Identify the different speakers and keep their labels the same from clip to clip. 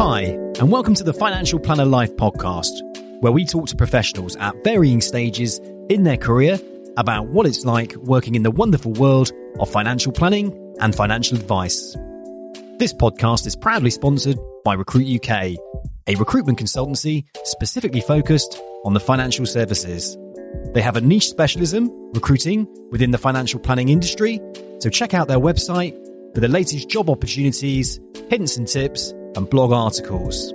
Speaker 1: Hi, and welcome to the Financial Planner Life podcast, where we talk to professionals at varying stages in their career about what it's like working in the wonderful world of financial planning and financial advice. This podcast is proudly sponsored by Recruit UK, a recruitment consultancy specifically focused on the financial services. They have a niche specialism, recruiting within the financial planning industry, so check out their website for the latest job opportunities, hints and tips, and blog articles.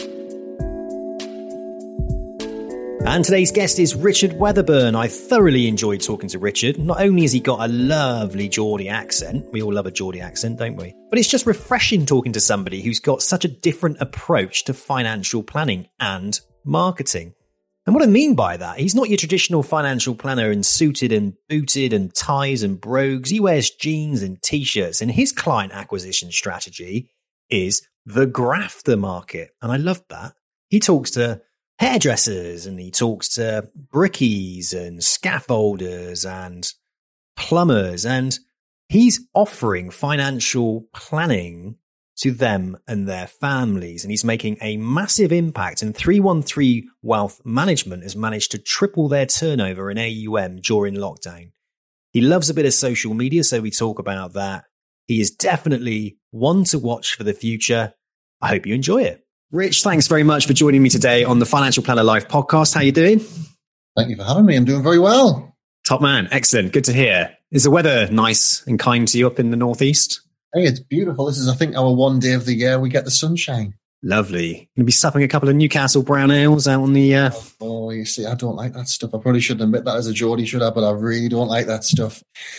Speaker 1: And today's guest is Richard Weatherburn. I thoroughly enjoyed talking to Richard. Not only has he got a lovely Geordie accent, we all love a Geordie accent, don't we? But it's just refreshing talking to somebody who's got such a different approach to financial planning and marketing. And what I mean by that, he's not your traditional financial planner in suited and booted and ties and brogues. He wears jeans and t-shirts, and his client acquisition strategy is the grafter market. And I love that. He talks to hairdressers and he talks to brickies and scaffolders and plumbers, and he's offering financial planning to them and their families, and he's making a massive impact. And 313 Wealth Management has managed to triple their turnover in AUM during lockdown. He loves a bit of social media, so we talk about that. He is definitely one to watch for the future. I hope you enjoy it. Rich, thanks very much for joining me today on the Financial Planner Life podcast. How are you doing?
Speaker 2: Thank you for having me. I'm doing very well.
Speaker 1: Top man. Excellent. Good to hear. Is the weather nice and kind to you up in the northeast?
Speaker 2: Hey, it's beautiful. This is, I think, our one day of the year we get the sunshine.
Speaker 1: Lovely. Going to be supping a couple of Newcastle brown ales out on the...
Speaker 2: Oh, you see, I don't like that stuff. I probably shouldn't admit that as a Geordie, should I? But I really don't like that stuff.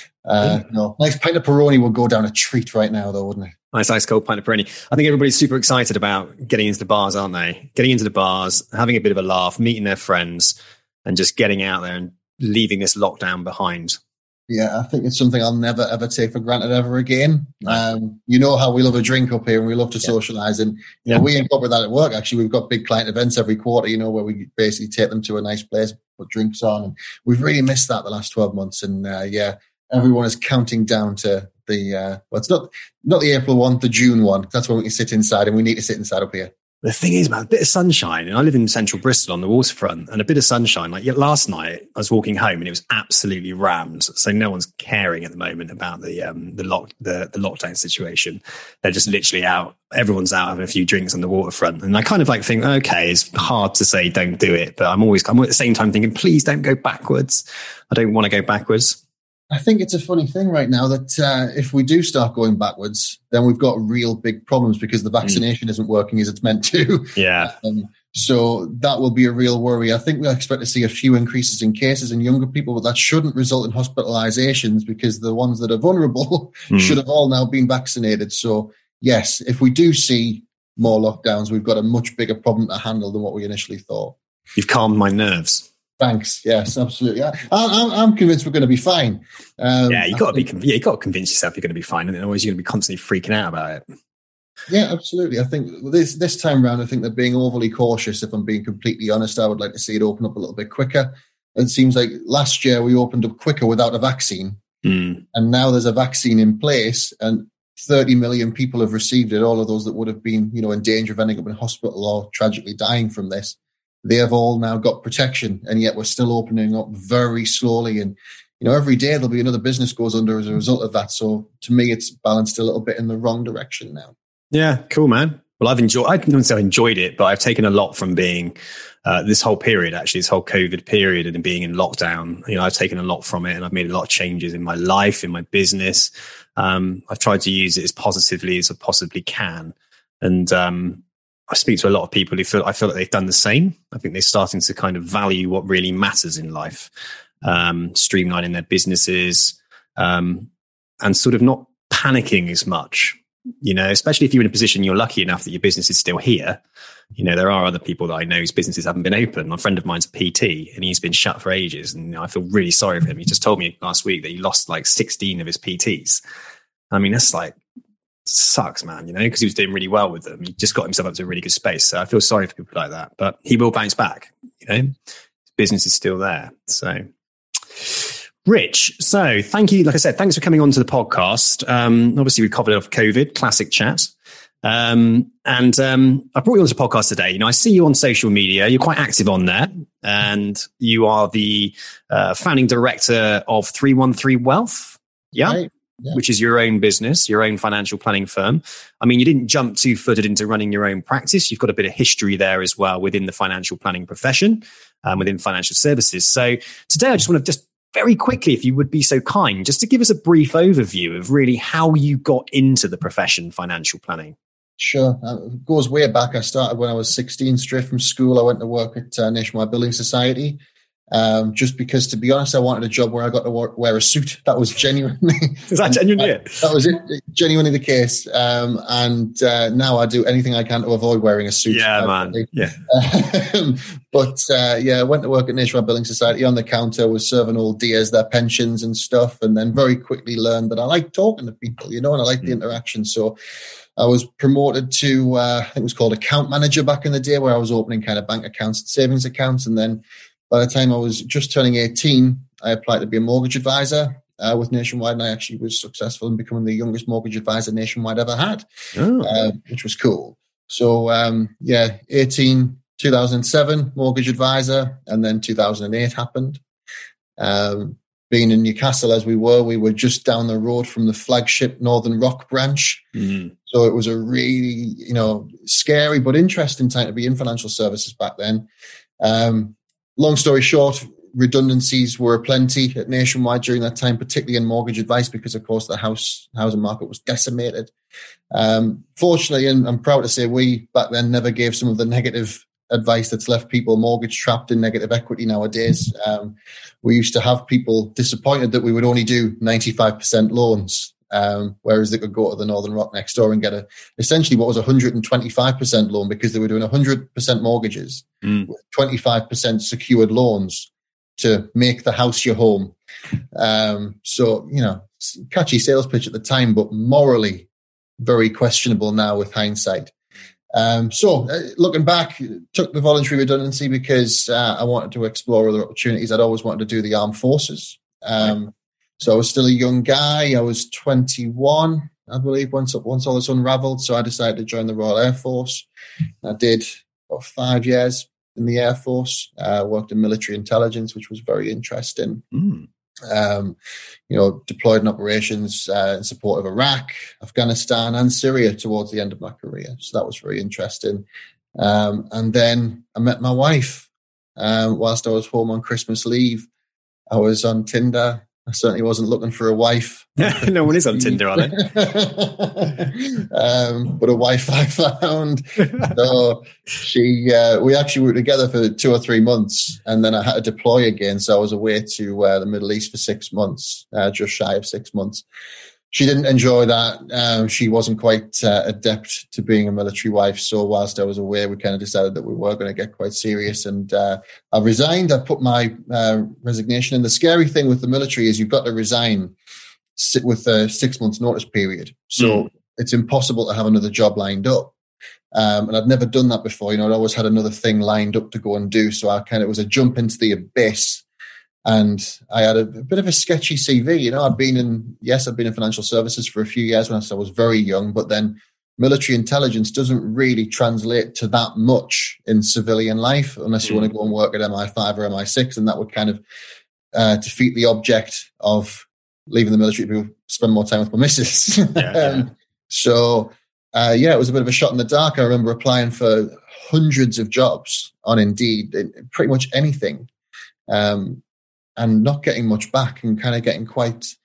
Speaker 2: No, nice pint of Peroni would go down a treat right now, though, wouldn't it?
Speaker 1: Nice ice cold pint of Peroni. I think everybody's super excited about getting into the bars, aren't they? Getting into the bars, having a bit of a laugh, meeting their friends, and just getting out there and leaving this lockdown behind.
Speaker 2: Yeah, I think it's something I'll never, ever take for granted ever again. You know how we love a drink up here and we love to socialise. And you know, we incorporate that at work. Actually, we've got big client events every quarter, you know, where we basically take them to a nice place, put drinks on. And we've really missed that the last 12 months. And everyone is counting down to the, well, it's not the April one, the June one. That's when we can sit inside, and we need to sit inside up here.
Speaker 1: The thing is, man, a bit of sunshine, and I live in central Bristol on the waterfront, and a bit of sunshine. Like last night, I was walking home and it was absolutely rammed. So no one's caring at the moment about the lockdown situation. They're just literally out. Everyone's out having a few drinks on the waterfront, and I kind of like think, okay, it's hard to say don't do it, but I'm at the same time thinking, please don't go backwards. I don't want to go backwards.
Speaker 2: I think it's a funny thing right now that if we do start going backwards, then we've got real big problems because the vaccination isn't working as it's meant to.
Speaker 1: Yeah.
Speaker 2: So that will be a real worry. I think we expect to see a few increases in cases in younger people, but that shouldn't result in hospitalizations because the ones that are vulnerable should have all now been vaccinated. So yes, if we do see more lockdowns, we've got a much bigger problem to handle than what we initially thought.
Speaker 1: You've calmed my nerves.
Speaker 2: Thanks. Yes, absolutely. I'm convinced we're going to be fine.
Speaker 1: You got to convince yourself you're going to be fine, and otherwise you're going to be constantly freaking out about it.
Speaker 2: Yeah, absolutely. I think this time round, I think they're being overly cautious. If I'm being completely honest, I would like to see it open up a little bit quicker. It seems like last year we opened up quicker without a vaccine, and now there's a vaccine in place, and 30 million people have received it. All of those that would have been, in danger of ending up in hospital or tragically dying from this. They have all now got protection, and yet we're still opening up very slowly. And, every day there'll be another business goes under as a result of that. So to me, it's balanced a little bit in the wrong direction now.
Speaker 1: Yeah, cool, man. Well, I wouldn't say I enjoyed it, but I've taken a lot from being this whole period, actually, this whole COVID period and being in lockdown. I've taken a lot from it, and I've made a lot of changes in my life, in my business. I've tried to use it as positively as I possibly can. And, I speak to a lot of people who I feel like they've done the same. I think they're starting to kind of value what really matters in life, streamlining their businesses, and sort of not panicking as much, especially if you're in a position you're lucky enough that your business is still here. There are other people that I know whose businesses haven't been open. A friend of mine's a PT and he's been shut for ages. And I feel really sorry for him. He just told me last week that he lost like 16 of his PTs. I mean, that's like, sucks, man, because he was doing really well with them. He just got himself up to a really good space. So I feel sorry for people like that, but he will bounce back. His business is still there. So, Rich, so thank you. Like I said, thanks for coming on to the podcast. Obviously, we covered off COVID, classic chat. I brought you onto the podcast today. You know, I see you on social media. You're quite active on there, and you are the founding director of 313 Wealth. Yeah. Right. Yeah. Which is your own business, your own financial planning firm. I mean, you didn't jump two-footed into running your own practice. You've got a bit of history there as well within the financial planning profession, within financial services. So today, I just want to just very quickly, if you would be so kind, just to give us a brief overview of really how you got into the profession, financial planning.
Speaker 2: Sure. It goes way back. I started when I was 16, straight from school. I went to work at Nationwide Building Society. Just because, to be honest, I wanted a job where I got to wear a suit. That was genuinely
Speaker 1: is that genuinely it?
Speaker 2: That was it, genuinely the case. And now I do anything I can to avoid wearing a suit.
Speaker 1: Yeah, man. Yeah.
Speaker 2: I went to work at Nationwide Building Society. On the counter was serving all DAs their pensions and stuff, and then very quickly learned that I like talking to people, and I like the interaction. So I was promoted to I think it was called account manager back in the day, where I was opening kind of bank accounts and savings accounts, and then by the time I was just turning 18, I applied to be a mortgage advisor with Nationwide, and I actually was successful in becoming the youngest mortgage advisor Nationwide ever had, which was cool. So, 18, 2007, mortgage advisor, and then 2008 happened. Being in Newcastle as we were just down the road from the flagship Northern Rock branch. Mm. So it was a really, scary but interesting time to be in financial services back then. Long story short, redundancies were plenty at Nationwide during that time, particularly in mortgage advice, because, of course, the housing market was decimated. Fortunately, and I'm proud to say, we back then never gave some of the negative advice that's left people mortgage trapped in negative equity nowadays. We used to have people disappointed that we would only do 95% loans, whereas they could go to the Northern Rock next door and get essentially what was 125% loan, because they were doing 100% mortgages with 25% secured loans to make the house your home. So, catchy sales pitch at the time, but morally very questionable now with hindsight. Looking back, took the voluntary redundancy because I wanted to explore other opportunities. I'd always wanted to do the armed forces. So I was still a young guy. I was 21, I believe, once all this unraveled. So I decided to join the Royal Air Force. I did about 5 years in the Air Force. Worked in military intelligence, which was very interesting. Deployed in operations in support of Iraq, Afghanistan, and Syria towards the end of my career. So that was very interesting. And then I met my wife whilst I was home on Christmas leave. I was on Tinder. I certainly wasn't looking for a wife.
Speaker 1: No one is on Tinder, are they?
Speaker 2: But a wife I found. So we actually were together for 2 or 3 months, and then I had to deploy again. So I was away to the Middle East for 6 months, just shy of 6 months. She didn't enjoy that. She wasn't quite adept to being a military wife. So whilst I was away, we kind of decided that we were going to get quite serious. And I resigned. I put my resignation in. The scary thing with the military is you've got to resign with a 6 months notice period. So it's impossible to have another job lined up. And I'd never done that before. I'd always had another thing lined up to go and do. So it was a jump into the abyss. And I had a bit of a sketchy CV. I'd been in financial services for a few years when I was very young, but then military intelligence doesn't really translate to that much in civilian life unless you want to go and work at MI5 or MI6, and that would kind of defeat the object of leaving the military to spend more time with my missus. So it was a bit of a shot in the dark. I remember applying for hundreds of jobs on Indeed, pretty much anything. And not getting much back, and kind of getting quite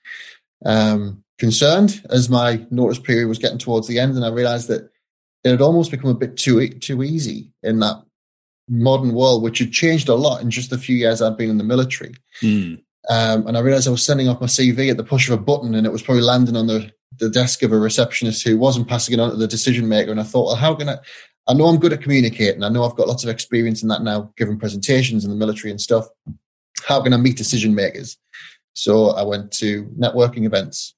Speaker 2: concerned as my notice period was getting towards the end. And I realized that it had almost become a bit too easy in that modern world, which had changed a lot in just the few years I'd been in the military. And I realized I was sending off my CV at the push of a button, and it was probably landing on the desk of a receptionist who wasn't passing it on to the decision maker. And I thought, well, how can I know I'm good at communicating. I know I've got lots of experience in that now, giving presentations in the military and stuff. How can I meet decision makers? So I went to networking events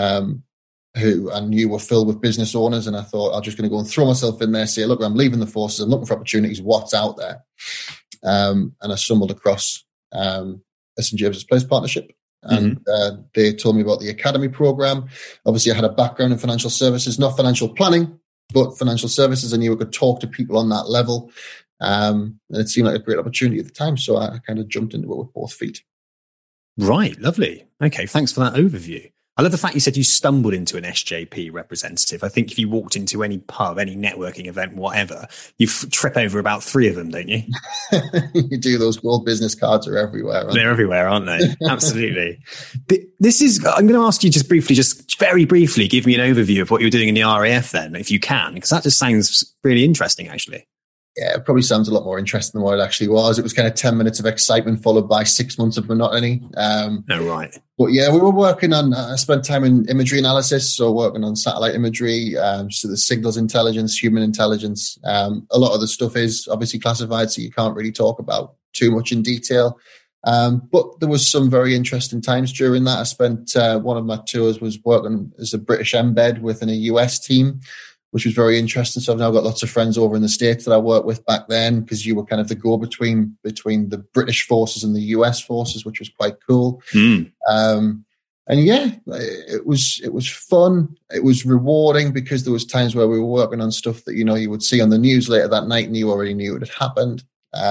Speaker 2: who I knew were filled with business owners, and I thought I'm just going to go and throw myself in there, say, look, I'm leaving the forces, I'm looking for opportunities, what's out there? And I stumbled across St. James's Place Partnership, and they told me about the Academy program. Obviously, I had a background in financial services, not financial planning, but financial services. I knew I could talk to people on that level. And it seemed like a great opportunity at the time. So I kind of jumped into it with both feet.
Speaker 1: Right. Lovely. Okay. Thanks for that overview. I love the fact you said you stumbled into an SJP representative. I think if you walked into any pub, any networking event, whatever, you trip over about 3 of them, don't you?
Speaker 2: You do. Those gold business cards are everywhere.
Speaker 1: They're everywhere, aren't they? Absolutely. I'm going to ask you just very briefly, give me an overview of what you're doing in the RAF then, if you can, because that just sounds really interesting, actually.
Speaker 2: Yeah, it probably sounds a lot more interesting than what it actually was. It was kind of 10 minutes of excitement followed by 6 months of monotony.
Speaker 1: Right.
Speaker 2: But yeah, we were working on, I spent time in imagery analysis, so working on satellite imagery, so the signals intelligence, human intelligence. A lot of the stuff is obviously classified, so you can't really talk about too much in detail. But there was some very interesting times during that. I spent one of my tours was working as a British embed within a US team, which was very interesting. So I've now got lots of friends over in the States that I worked with back then, because you were kind of the go-between between the British forces and the US forces, which was quite cool. And yeah, it was fun. It was rewarding because there was times where we were working on stuff that, you would see on the news later that night and you already knew it had happened.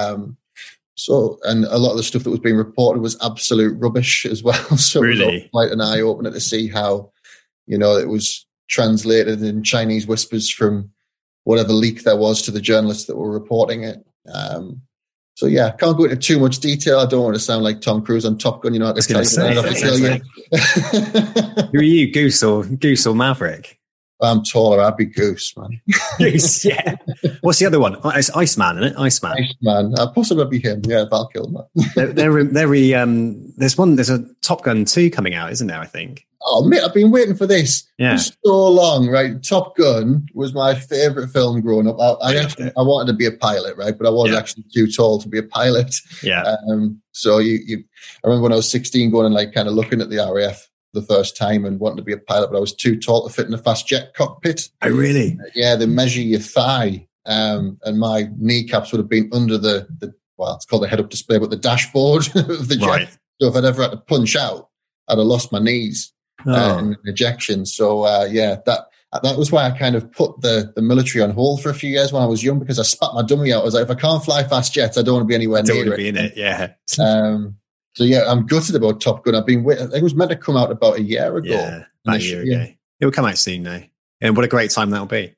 Speaker 2: And a lot of the stuff that was being reported was absolute rubbish as well. So
Speaker 1: really?
Speaker 2: It was quite an eye-opener to see how, it was translated in Chinese whispers from whatever leak there was to the journalists that were reporting it. So yeah, can't go into too much detail. I don't want to sound like Tom Cruise on Top Gun. I can tell you.
Speaker 1: Who are you, Goose or Maverick?
Speaker 2: I'm taller. I'd be Goose, man.
Speaker 1: Goose, yeah. What's the other one? It's Iceman, isn't it? Iceman.
Speaker 2: I'd possibly be him. Yeah, Val Kilmer.
Speaker 1: There's a Top Gun 2 coming out, isn't there? I think.
Speaker 2: Oh, mate, I've been waiting for this for so long, right? Top Gun was my favorite film growing up. I wanted to be a pilot, right? But I was actually too tall to be a pilot.
Speaker 1: Yeah.
Speaker 2: So I remember when I was 16 going and kind of looking at the RAF the first time and wanting to be a pilot, but I was too tall to fit in a fast jet cockpit.
Speaker 1: Oh, really?
Speaker 2: Yeah, they measure your thigh, and my kneecaps would have been under it's called the head-up display, but the dashboard of the jet. Right. So if I'd ever had to punch out, I'd have lost my knees in an ejection. So that was why I kind of put the military on hold for a few years when I was young, because I spat my dummy out. I was like, if I can't fly fast jets, I don't want to be anywhere near it.
Speaker 1: Don't want to be in it, yeah.
Speaker 2: So yeah, I'm gutted about Top Gun. I think it was meant to come out about a year ago.
Speaker 1: Yeah, about a year ago. It will come out soon now. And what a great time that'll be.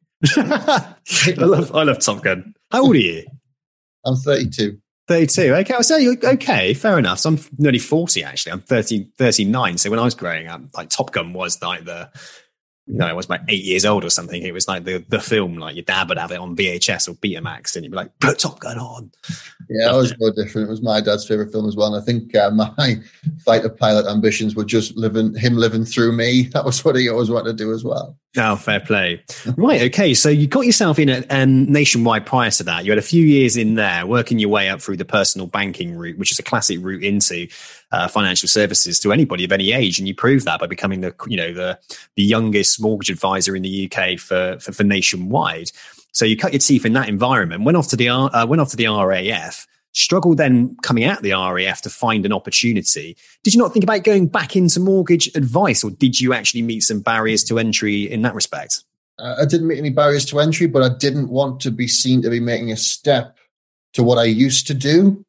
Speaker 1: I love Top Gun. How old are you?
Speaker 2: I'm 32.
Speaker 1: 32. Okay, I'll say okay, fair enough. So I'm nearly 40 actually. I'm 39. So when I was growing up, Top Gun was like I was like 8 years old or something. It was like the film, like your dad would have it on VHS or Betamax, and you'd be like, put Top Gun on.
Speaker 2: Yeah, it was no different. It was my dad's favorite film as well. And I think my fighter pilot ambitions were just him living through me. That was what he always wanted to do as well.
Speaker 1: Oh, fair play. Right, okay. So you got yourself in at Nationwide prior to that. You had a few years in there, working your way up through the personal banking route, which is a classic route into financial services to anybody of any age, and you proved that by becoming the youngest mortgage advisor in the UK for Nationwide. So you cut your teeth in that environment, went off to the RAF, struggled then coming out of the RAF to find an opportunity. Did you not think about going back into mortgage advice, or did you actually meet some barriers to entry in that respect?
Speaker 2: I didn't meet any barriers to entry, but I didn't want to be seen to be making a step to what I used to do.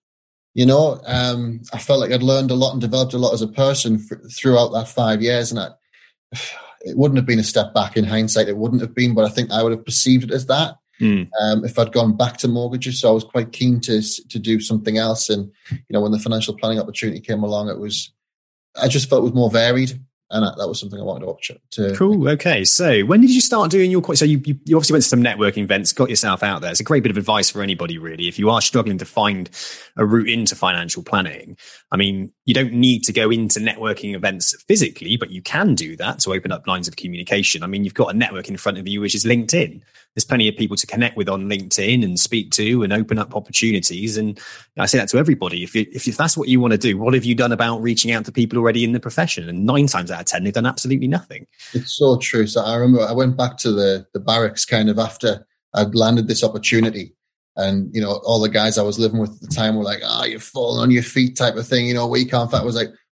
Speaker 2: I felt like I'd learned a lot and developed a lot as a person throughout that 5 years, and it wouldn't have been a step back in hindsight. It wouldn't have been, but I think I would have perceived it as that if I'd gone back to mortgages. So I was quite keen to do something else. And, when the financial planning opportunity came along, I just felt it was more varied. And that was something I wanted to
Speaker 1: Cool. Okay. So when did you start doing your... So you obviously went to some networking events, got yourself out there. It's a great bit of advice for anybody, really. If you are struggling to find a route into financial planning, I mean, you don't need to go into networking events physically, but you can do that to open up lines of communication. I mean, you've got a network in front of you, which is LinkedIn. There's plenty of people to connect with on LinkedIn and speak to and open up opportunities. And I say that to everybody. If that's what you want to do, what have you done about reaching out to people already in the profession? And 9 times out of 10, they've done absolutely nothing.
Speaker 2: It's so true. So I remember I went back to the barracks kind of after I'd landed this opportunity. And, all the guys I was living with at the time were like, you're falling on your feet type of thing, weak on fat. I was like,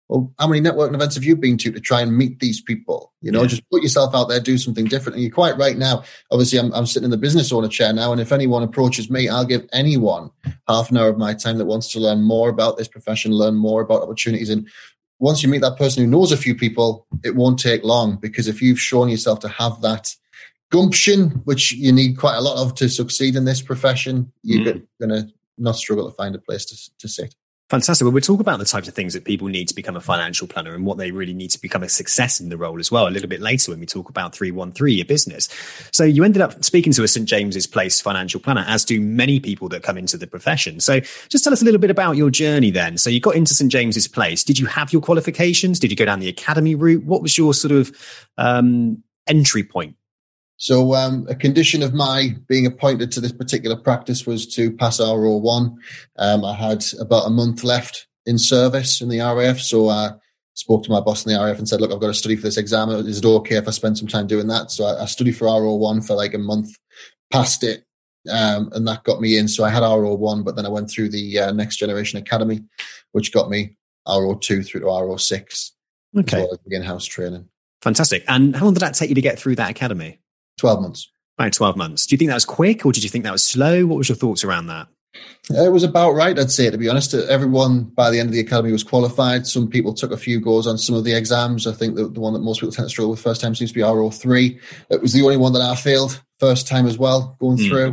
Speaker 2: well, how many networking events have you been to try and meet these people? Just put yourself out there, do something different. And you're quite right now. Obviously, I'm sitting in the business owner chair now. And if anyone approaches me, I'll give anyone half an hour of my time that wants to learn more about this profession, learn more about opportunities. And once you meet that person who knows a few people, it won't take long, because if you've shown yourself to have that gumption, which you need quite a lot of to succeed in this profession, you're going to not struggle to find a place to sit.
Speaker 1: Fantastic. Well, we'll talk about the types of things that people need to become a financial planner and what they really need to become a success in the role as well a little bit later when we talk about 313, your business. So you ended up speaking to a St. James's Place financial planner, as do many people that come into the profession. So just tell us a little bit about your journey then. So you got into St. James's Place. Did you have your qualifications? Did you go down the academy route? What was your sort of entry point?
Speaker 2: So a condition of my being appointed to this particular practice was to pass RO1. I had about a month left in service in the RAF. So I spoke to my boss in the RAF and said, look, I've got to study for this exam. Is it okay if I spend some time doing that? So I studied for RO1 for like a month, passed it, and that got me in. So I had RO1, but then I went through the Next Generation Academy, which got me RO2 through to RO6.
Speaker 1: Okay.
Speaker 2: As well as the in-house training.
Speaker 1: Fantastic. And how long did that take you to get through that academy?
Speaker 2: 12 months.
Speaker 1: About 12 months. Do you think that was quick, or did you think that was slow? What was your thoughts around that?
Speaker 2: It was about right, I'd say, to be honest. Everyone by the end of the academy was qualified. Some people took a few goes on some of the exams. I think the one that most people tend to struggle with first time seems to be RO3. It was the only one that I failed first time as well, going through.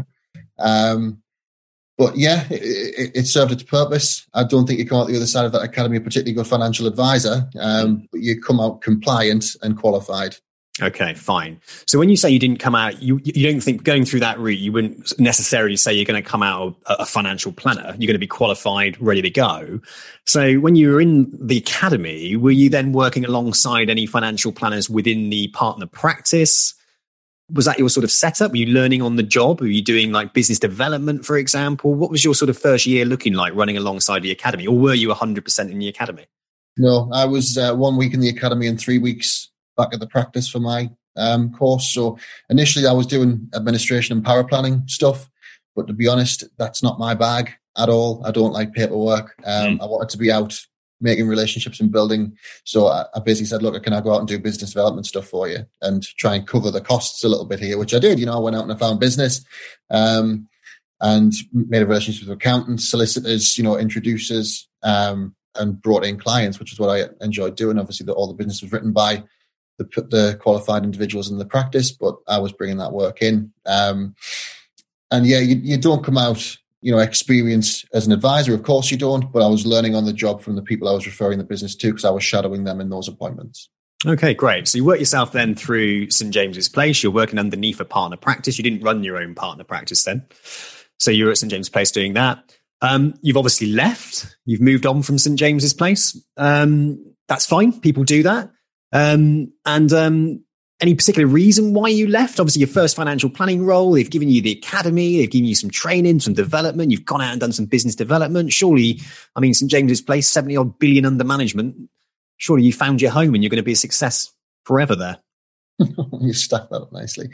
Speaker 2: But yeah, it served its purpose. I don't think you come out the other side of that academy a particularly good financial advisor, but you come out compliant and qualified.
Speaker 1: Okay, fine. So when you say you didn't come out, you don't think going through that route, you wouldn't necessarily say you're going to come out a financial planner. You're going to be qualified, ready to go. So when you were in the academy, were you then working alongside any financial planners within the partner practice? Was that your sort of setup? Were you learning on the job? Were you doing like business development, for example? What was your sort of first year looking like running alongside the academy? Or were you 100% in the academy?
Speaker 2: No, I was 1 week in the academy and 3 weeks back at the practice for my course. So initially I was doing administration and power planning stuff, but to be honest, that's not my bag at all. I don't like paperwork. I wanted to be out making relationships and building. So I basically said, look, can I go out and do business development stuff for you and try and cover the costs a little bit here, which I did. I went out and I found business and made a relationship with accountants, solicitors, introducers, and brought in clients, which is what I enjoyed doing. Obviously, all the business was written by the qualified individuals in the practice, but I was bringing that work in. And yeah, you don't come out, experienced as an advisor. Of course you don't, but I was learning on the job from the people I was referring the business to because I was shadowing them in those appointments.
Speaker 1: Okay, great. So you work yourself then through St. James's Place. You're working underneath a partner practice. You didn't run your own partner practice then. So you were at St. James's Place doing that. You've obviously left. You've moved on from St. James's Place. That's fine. People do that. Any particular reason why you left? Obviously, your first financial planning role, they've given you the academy, they've given you some training, some development. You've gone out and done some business development. Surely, St. James's Place, 70 odd billion under management. Surely you found your home and you're going to be a success forever there.
Speaker 2: You stacked that up nicely.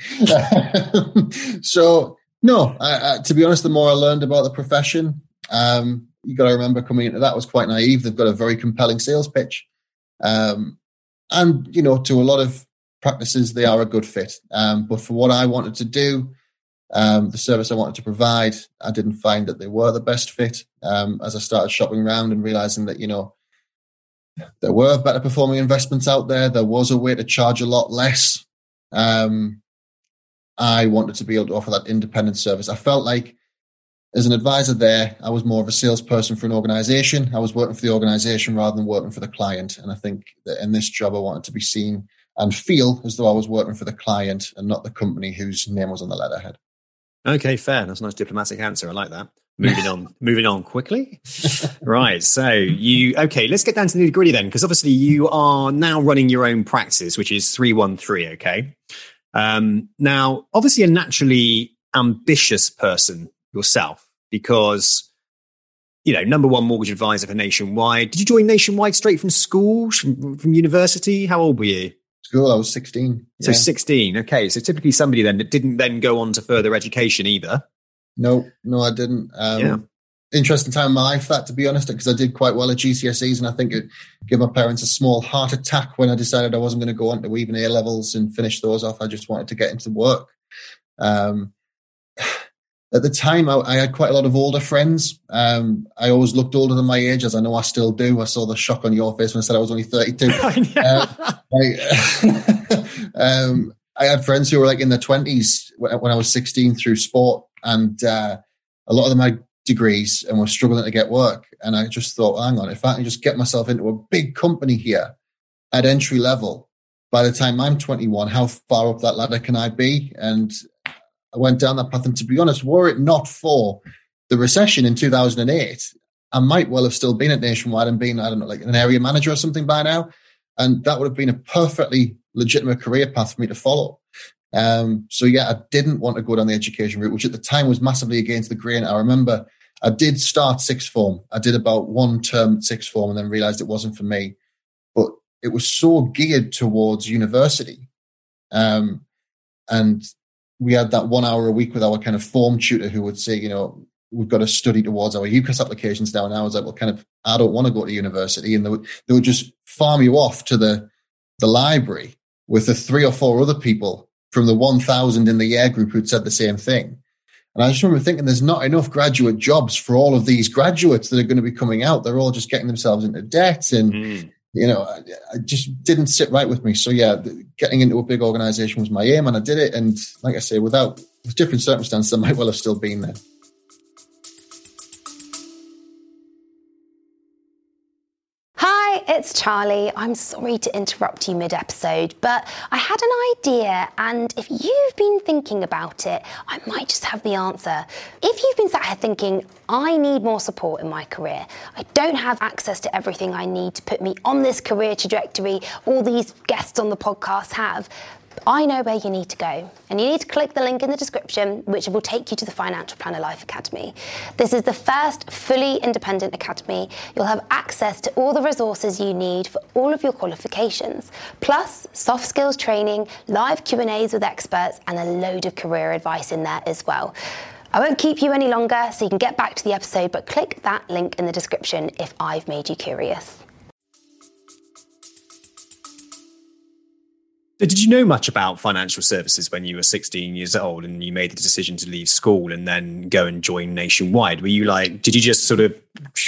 Speaker 2: So, no, to be honest, the more I learned about the profession, you got to remember coming into that was quite naive. They've got a very compelling sales pitch. And, to a lot of practices, they are a good fit. But for what I wanted to do, the service I wanted to provide, I didn't find that they were the best fit. As I started shopping around and realizing that, there were better performing investments out there. There was a way to charge a lot less. I wanted to be able to offer that independent service. I felt like as an advisor there, I was more of a salesperson for an organization. I was working for the organization rather than working for the client. And I think that in this job, I wanted to be seen and feel as though I was working for the client and not the company whose name was on the letterhead.
Speaker 1: Okay, fair. That's a nice diplomatic answer. I like that. Moving on quickly. Right. So let's get down to the nitty gritty then, because obviously you are now running your own practice, which is 313. Okay. Now, obviously a naturally ambitious person yourself, because, number one mortgage advisor for Nationwide. Did you join Nationwide straight from school, from university? How old were you?
Speaker 2: School, I was 16. Yeah.
Speaker 1: So 16. Okay. So typically somebody then that didn't then go on to further education either.
Speaker 2: No, I didn't. interesting time in my life, that, to be honest, because I did quite well at GCSEs, and I think it gave my parents a small heart attack when I decided I wasn't going to go on to even A-levels and finish those off. I just wanted to get into work. At the time, I had quite a lot of older friends. I always looked older than my age, as I know I still do. I saw the shock on your face when I said I was only 32. I had friends who were like in their 20s when I was 16 through sport, and a lot of them had degrees and were struggling to get work. And I just thought, hang on, if I can just get myself into a big company here at entry level, by the time I'm 21, how far up that ladder can I be? And I went down that path. And to be honest, were it not for the recession in 2008, I might well have still been at Nationwide and been, I don't know, like an area manager or something by now. And that would have been a perfectly legitimate career path for me to follow. So yeah, I didn't want to go down the education route, which at the time was massively against the grain. I remember I did start sixth form. I did about one term at sixth form and then realized it wasn't for me. But it was so geared towards university. And we had that 1 hour a week with our kind of form tutor who would say, we've got to study towards our UCAS applications now. And I was like, well, I don't want to go to university. And they would just farm you off to the library with the 3 or 4 other people from the 1,000 in the year group who'd said the same thing. And I just remember thinking there's not enough graduate jobs for all of these graduates that are going to be coming out. They're all just getting themselves into debt. And, I just didn't sit right with me. So yeah, getting into a big organization was my aim, and I did it. And like I say, with different circumstances, I might well have still been there.
Speaker 3: It's Charlie. I'm sorry to interrupt you mid-episode, but I had an idea, and if you've been thinking about it, I might just have the answer. If you've been sat here thinking, I need more support in my career, I don't have access to everything I need to put me on this career trajectory all these guests on the podcast have, I know where you need to go, and you need to click the link in the description, which will take you to the Financial Planner Life Academy. This is the first fully independent academy. You'll have access to all the resources you need for all of your qualifications, plus soft skills training, live Q&As with experts, and a load of career advice in there as well. I won't keep you any longer, so you can get back to the episode, but click that link in the description if I've made you curious.
Speaker 1: Did you know much about financial services when you were 16 years old and you made the decision to leave school and then go and join Nationwide? Were you like, did you just sort of,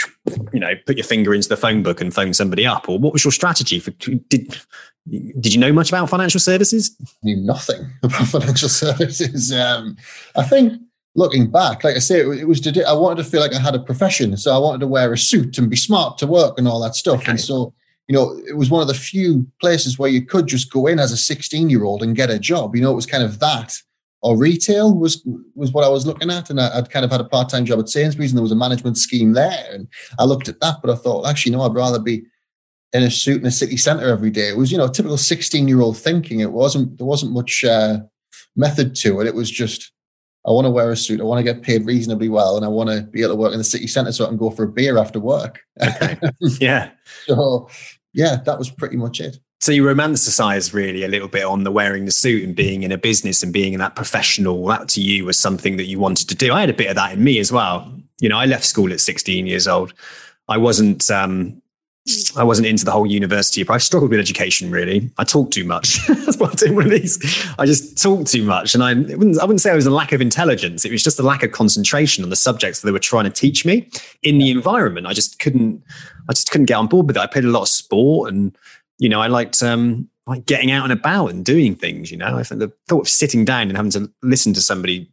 Speaker 1: put your finger into the phone book and phone somebody up? Or what was your strategy for, did you know much about financial services?
Speaker 2: I knew nothing about financial services. I think looking back, like I say, it was I wanted to feel like I had a profession. So I wanted to wear a suit and be smart to work and all that stuff. Okay. And so, it was one of the few places where you could just go in as a 16-year-old and get a job. It was kind of that, or retail was what I was looking at. And I'd kind of had a part-time job at Sainsbury's, and there was a management scheme there. And I looked at that, but I thought, actually, no, I'd rather be in a suit in a city centre every day. It was, typical 16-year-old thinking. There wasn't much method to it. It was just, I want to wear a suit. I want to get paid reasonably well, and I want to be able to work in the city centre so I can go for a beer after work.
Speaker 1: Okay. Yeah.
Speaker 2: So, yeah, that was pretty much it.
Speaker 1: So you romanticized really a little bit on the wearing the suit and being in a business and being in that professional. That to you was something that you wanted to do. I had a bit of that in me as well. I left school at 16 years old. I wasn't into the whole university. I struggled with education, really. I talked too much. That's why I'm doing one of these. I just talked too much. And I wouldn't say it was a lack of intelligence. It was just a lack of concentration on the subjects that they were trying to teach me in the environment. I just couldn't get on board with it. I played a lot of sport, and, I liked getting out and about and doing things, I think the thought of sitting down and having to listen to somebody,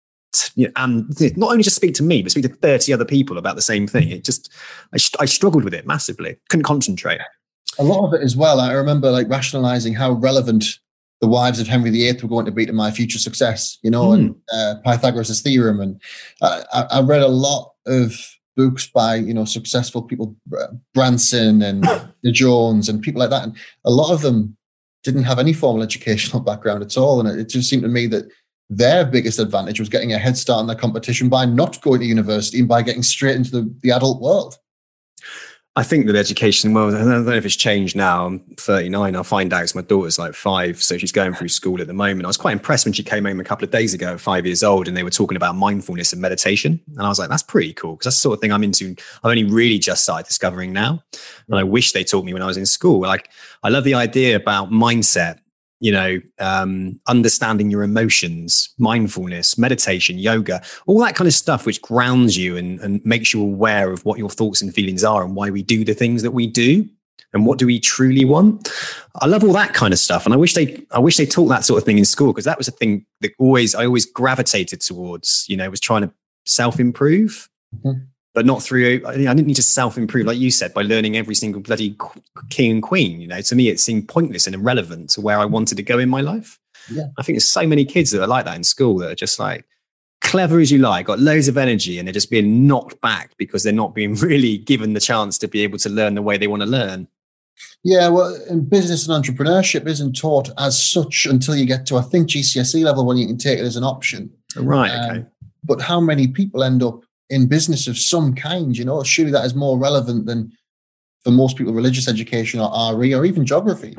Speaker 1: and not only just speak to me, but speak to 30 other people about the same thing. I struggled with it massively. Couldn't concentrate.
Speaker 2: A lot of it as well. I remember rationalizing how relevant the wives of Henry VIII were going to be to my future success, and Pythagoras' theorem. And I read a lot of books by, successful people, Branson and Jones and people like that. And a lot of them didn't have any formal educational background at all. And it just seemed to me that their biggest advantage was getting a head start on their competition by not going to university and by getting straight into the adult world.
Speaker 1: I think that education, well, I don't know if it's changed now. I'm 39. I'll find out. My daughter's like 5, so she's going through school at the moment. I was quite impressed when she came home a couple of days ago at 5 years old, and they were talking about mindfulness and meditation. And I was like, that's pretty cool, because that's the sort of thing I'm into. I've only really just started discovering now. And I wish they taught me when I was in school. Like, I love the idea about mindset, understanding your emotions, mindfulness, meditation, yoga, all that kind of stuff, which grounds you and makes you aware of what your thoughts and feelings are and why we do the things that we do and what do we truly want. I love all that kind of stuff. And I wish they taught that sort of thing in school, because that was a thing that I always gravitated towards, was trying to self-improve. Mm-hmm. But not through, I didn't need to self-improve, like you said, by learning every single bloody king and queen. To me, it seemed pointless and irrelevant to where I wanted to go in my life. Yeah. I think there's so many kids that are like that in school, that are just like clever as you like, got loads of energy, and they're just being knocked back because they're not being really given the chance to be able to learn the way they want to learn.
Speaker 2: Yeah, well, in business and entrepreneurship isn't taught as such until you get to, I think, GCSE level, when you can take it as an option.
Speaker 1: Right, okay.
Speaker 2: But how many people end up in business of some kind? Surely that is more relevant than, for most people, religious education or RE or even geography.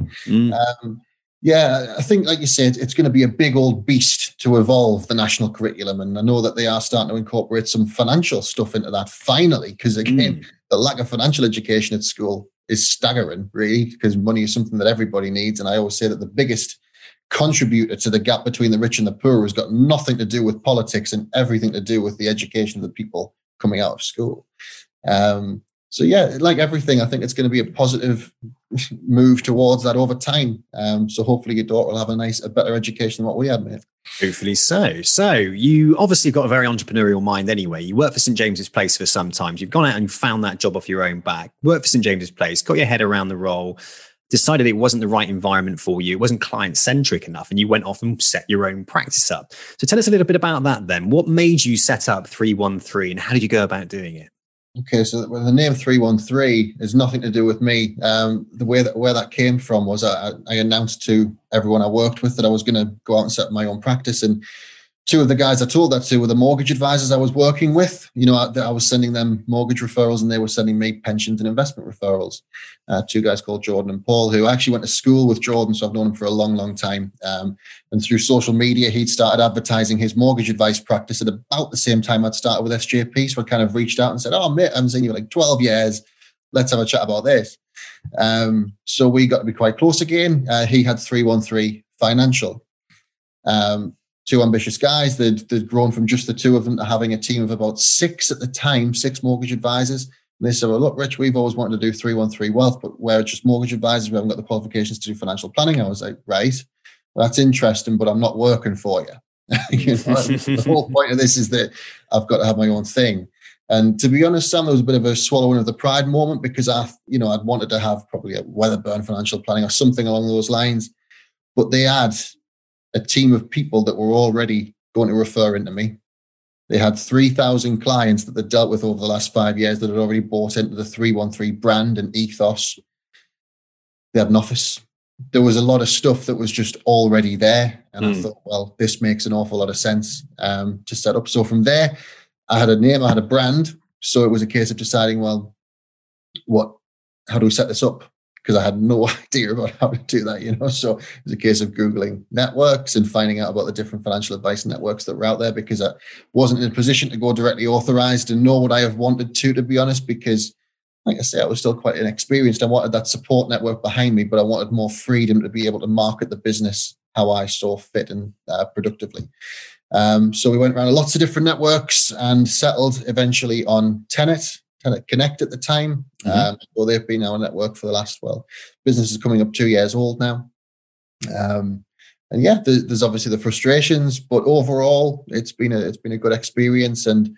Speaker 2: I think, like you said, it's going to be a big old beast to evolve the national curriculum. And I know that they are starting to incorporate some financial stuff into that finally, because again, the lack of financial education at school is staggering, really, because money is something that everybody needs. And I always say that the biggest contributor to the gap between the rich and the poor has got nothing to do with politics and everything to do with the education of the people coming out of school. So yeah, like everything, I think it's going to be a positive move towards that over time. So hopefully your daughter will have a better education than what we had, mate.
Speaker 1: Hopefully so. So you obviously got a very entrepreneurial mind anyway. You worked for St. James's Place for some time. You've gone out and found that job off your own back, worked for St. James's Place, got your head around the role, decided it wasn't the right environment for you, it wasn't client-centric enough, and you went off and set your own practice up. So tell us a little bit about that then. What made you set up 313, and how did you go about doing it?
Speaker 2: Okay, so the name 313 has nothing to do with me. Where that came from was I announced to everyone I worked with that I was going to go out and set up my own practice, and two of the guys I told that to were the mortgage advisors I was working with. I was sending them mortgage referrals and they were sending me pensions and investment referrals. Two guys called Jordan and Paul, who actually went to school with Jordan, so I've known him for a long, long time. And through social media, he'd started advertising his mortgage advice practice at about the same time I'd started with SJP. So I kind of reached out and said, "Oh, mate, I haven't seen you for like 12 years. Let's have a chat about this." So we got to be quite close again. He had 313 Financial. Two ambitious guys. They'd grown from just the two of them to having a team of about 6 at the time, 6 mortgage advisors. And they said, "Well, look, Rich, we've always wanted to do 313 Wealth, but we're just mortgage advisors. We haven't got the qualifications to do financial planning." I was like, "Right, well, that's interesting, but I'm not working for you." The whole point of this is that I've got to have my own thing. And to be honest, Sam, there was a bit of a swallowing of the pride moment, because I'd wanted to have probably a Weatherburn financial planning or something along those lines. But they had a team of people that were already going to refer into me. They had 3,000 clients that they dealt with over the last 5 years that had already bought into the 313 brand and ethos. They had an office. There was a lot of stuff that was just already there. And I thought, well, this makes an awful lot of sense to set up. So from there, I had a name, I had a brand. So it was a case of deciding, well, how do we set this up? Because I had no idea about how to do that, So it was a case of Googling networks and finding out about the different financial advice networks that were out there, because I wasn't in a position to go directly authorized and know what I have wanted to be honest, because like I say, I was still quite inexperienced. I wanted that support network behind me, but I wanted more freedom to be able to market the business how I saw fit and productively. So we went around lots of different networks and settled eventually on Tenet Connect at the time. So they've been our network for the last, business is coming up 2 years old now. And yeah, there's obviously the frustrations, but overall it's been a good experience. And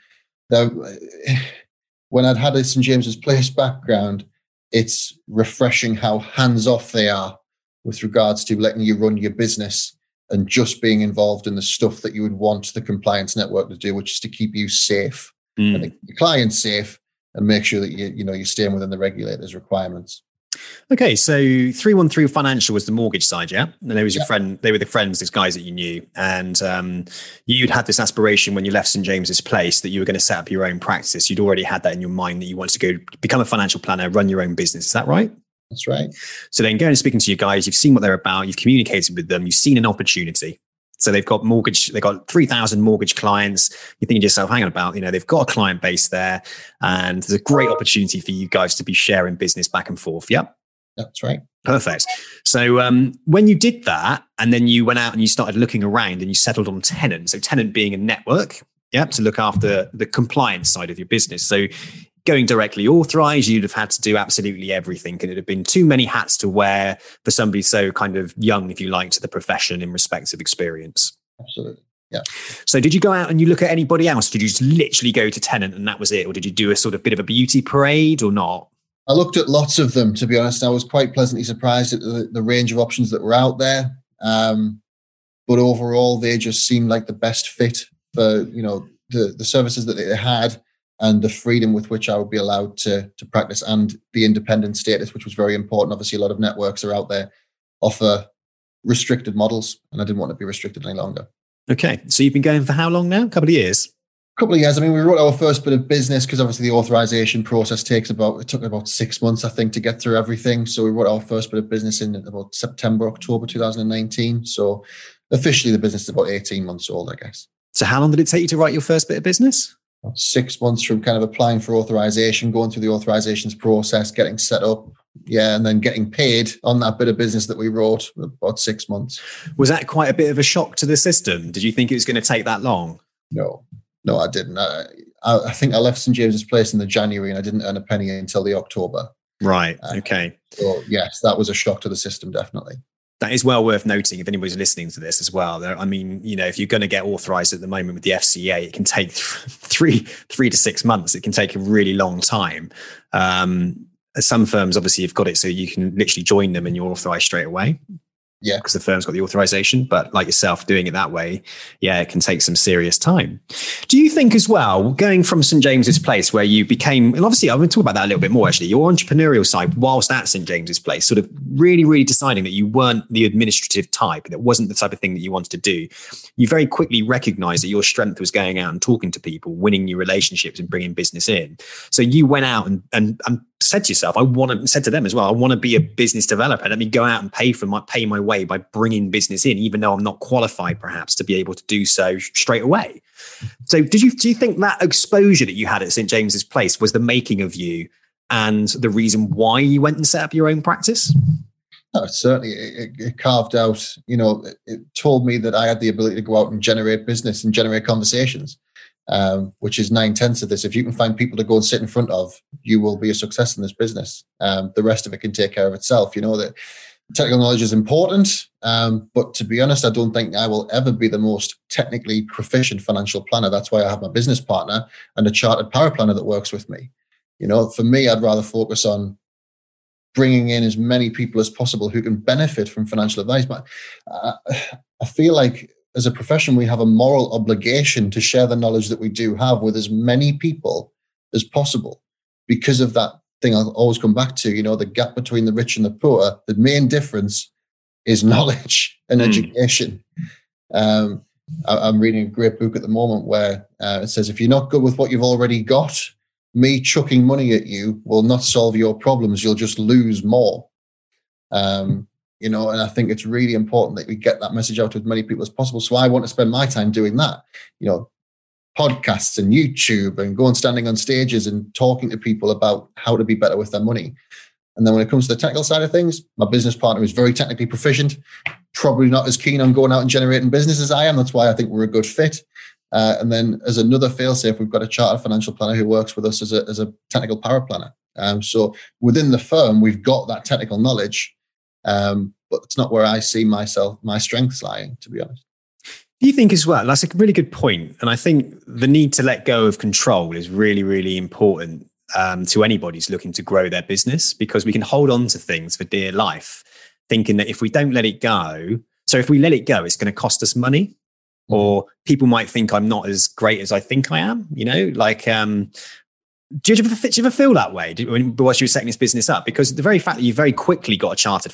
Speaker 2: when I'd had a St. James's Place background, it's refreshing how hands-off they are with regards to letting you run your business and just being involved in the stuff that you would want the compliance network to do, which is to keep you safe and the client safe, and make sure that you're staying within the regulators' requirements.
Speaker 1: Okay, so 313 Financial was the mortgage side, yeah? And there was your friend, they were the friends, these guys that you knew. And you'd had this aspiration when you left St. James's Place that you were going to set up your own practice. You'd already had that in your mind that you wanted to go become a financial planner, run your own business. Is that right?
Speaker 2: That's right.
Speaker 1: So then going and speaking to you guys, you've seen what they're about, you've communicated with them, you've seen an opportunity. So they've got 3,000 mortgage clients. You're thinking to yourself, hang on about, they've got a client base there and there's a great opportunity for you guys to be sharing business back and forth. Yep.
Speaker 2: That's right.
Speaker 1: Perfect. So when you did that and then you went out and you started looking around and you settled on Tenant. So Tenant being a network, to look after the compliance side of your business. So going directly authorized, you'd have had to do absolutely everything. And it'd have been too many hats to wear for somebody so kind of young, if you like, to the profession in respect of experience.
Speaker 2: Absolutely. Yeah.
Speaker 1: So did you go out and you look at anybody else? Did you just literally go to Tenant and that was it? Or did you do a sort of bit of a beauty parade or not?
Speaker 2: I looked at lots of them, to be honest. I was quite pleasantly surprised at the range of options that were out there. But overall, they just seemed like the best fit for, the services that they had and the freedom with which I would be allowed to practice and the independent status, which was very important. Obviously, a lot of networks are out there offer restricted models, and I didn't want to be restricted any longer.
Speaker 1: Okay. So you've been going for how long now? A couple of years?
Speaker 2: Couple of years. I mean, we wrote our first bit of business because obviously the authorization process took about 6 months, I think, to get through everything. So we wrote our first bit of business in about September, October 2019. So officially the business is about 18 months old, I guess.
Speaker 1: So how long did it take you to write your first bit of business?
Speaker 2: 6 months from kind of applying for authorization, going through the authorizations process, getting set up. Yeah. And then getting paid on that bit of business that we wrote, about 6 months.
Speaker 1: Was that quite a bit of a shock to the system? Did you think it was going to take that long?
Speaker 2: No, I didn't. I think I left St. James's Place in the January and I didn't earn a penny until the October.
Speaker 1: Right. Okay.
Speaker 2: So yes, that was a shock to the system, definitely.
Speaker 1: That is well worth noting if anybody's listening to this as well. I mean, if you're going to get authorized at the moment with the FCA, it can take three to 6 months. It can take a really long time. Some firms obviously have got it so you can literally join them and you're authorized straight away.
Speaker 2: Yeah,
Speaker 1: because the firm's got the authorization, but like yourself doing it that way, it can take some serious time. Do you think as well, going from St. James's Place where you became, and obviously I'm going to talk about that a little bit more actually, your entrepreneurial side whilst at St. James's Place, sort of really, really deciding that you weren't the administrative type, that wasn't the type of thing that you wanted to do. You very quickly recognized that your strength was going out and talking to people, winning new relationships and bringing business in. So you went out and said to yourself, said to them as well, I want to be a business developer. Let me go out and pay my way by bringing business in, even though I'm not qualified perhaps to be able to do so straight away. So do you think that exposure that you had at St. James's Place was the making of you and the reason why you went and set up your own practice?
Speaker 2: No, certainly it carved out, it told me that I had the ability to go out and generate business and generate conversations. Which is 9/10 of this. If you can find people to go and sit in front of, you will be a success in this business. The rest of it can take care of itself. That technical knowledge is important, but to be honest, I don't think I will ever be the most technically proficient financial planner. That's why I have my business partner and a chartered power planner that works with me. For me, I'd rather focus on bringing in as many people as possible who can benefit from financial advice. But I feel like as a profession, we have a moral obligation to share the knowledge that we do have with as many people as possible. Because of that thing I'll always come back to, the gap between the rich and the poor, the main difference is knowledge and education. I'm reading a great book at the moment where it says, if you're not good with what you've already got, me chucking money at you will not solve your problems. You'll just lose more. And I think it's really important that we get that message out to as many people as possible. So I want to spend my time doing that, podcasts and YouTube and going standing on stages and talking to people about how to be better with their money. And then when it comes to the technical side of things, my business partner is very technically proficient, probably not as keen on going out and generating business as I am. That's why I think we're a good fit. And then as another failsafe, we've got a chartered financial planner who works with us as a technical power planner. So within the firm, we've got that technical knowledge. But it's not where I see my strengths lying, to be honest.
Speaker 1: You think as well, that's a really good point. And I think the need to let go of control is really, really important to anybody who's looking to grow their business, because we can hold on to things for dear life, thinking that if we don't let it go, it's going to cost us money, or people might think I'm not as great as I think I am, Do you ever feel that way whilst you were setting this business up? Because the very fact that you very quickly got a chartered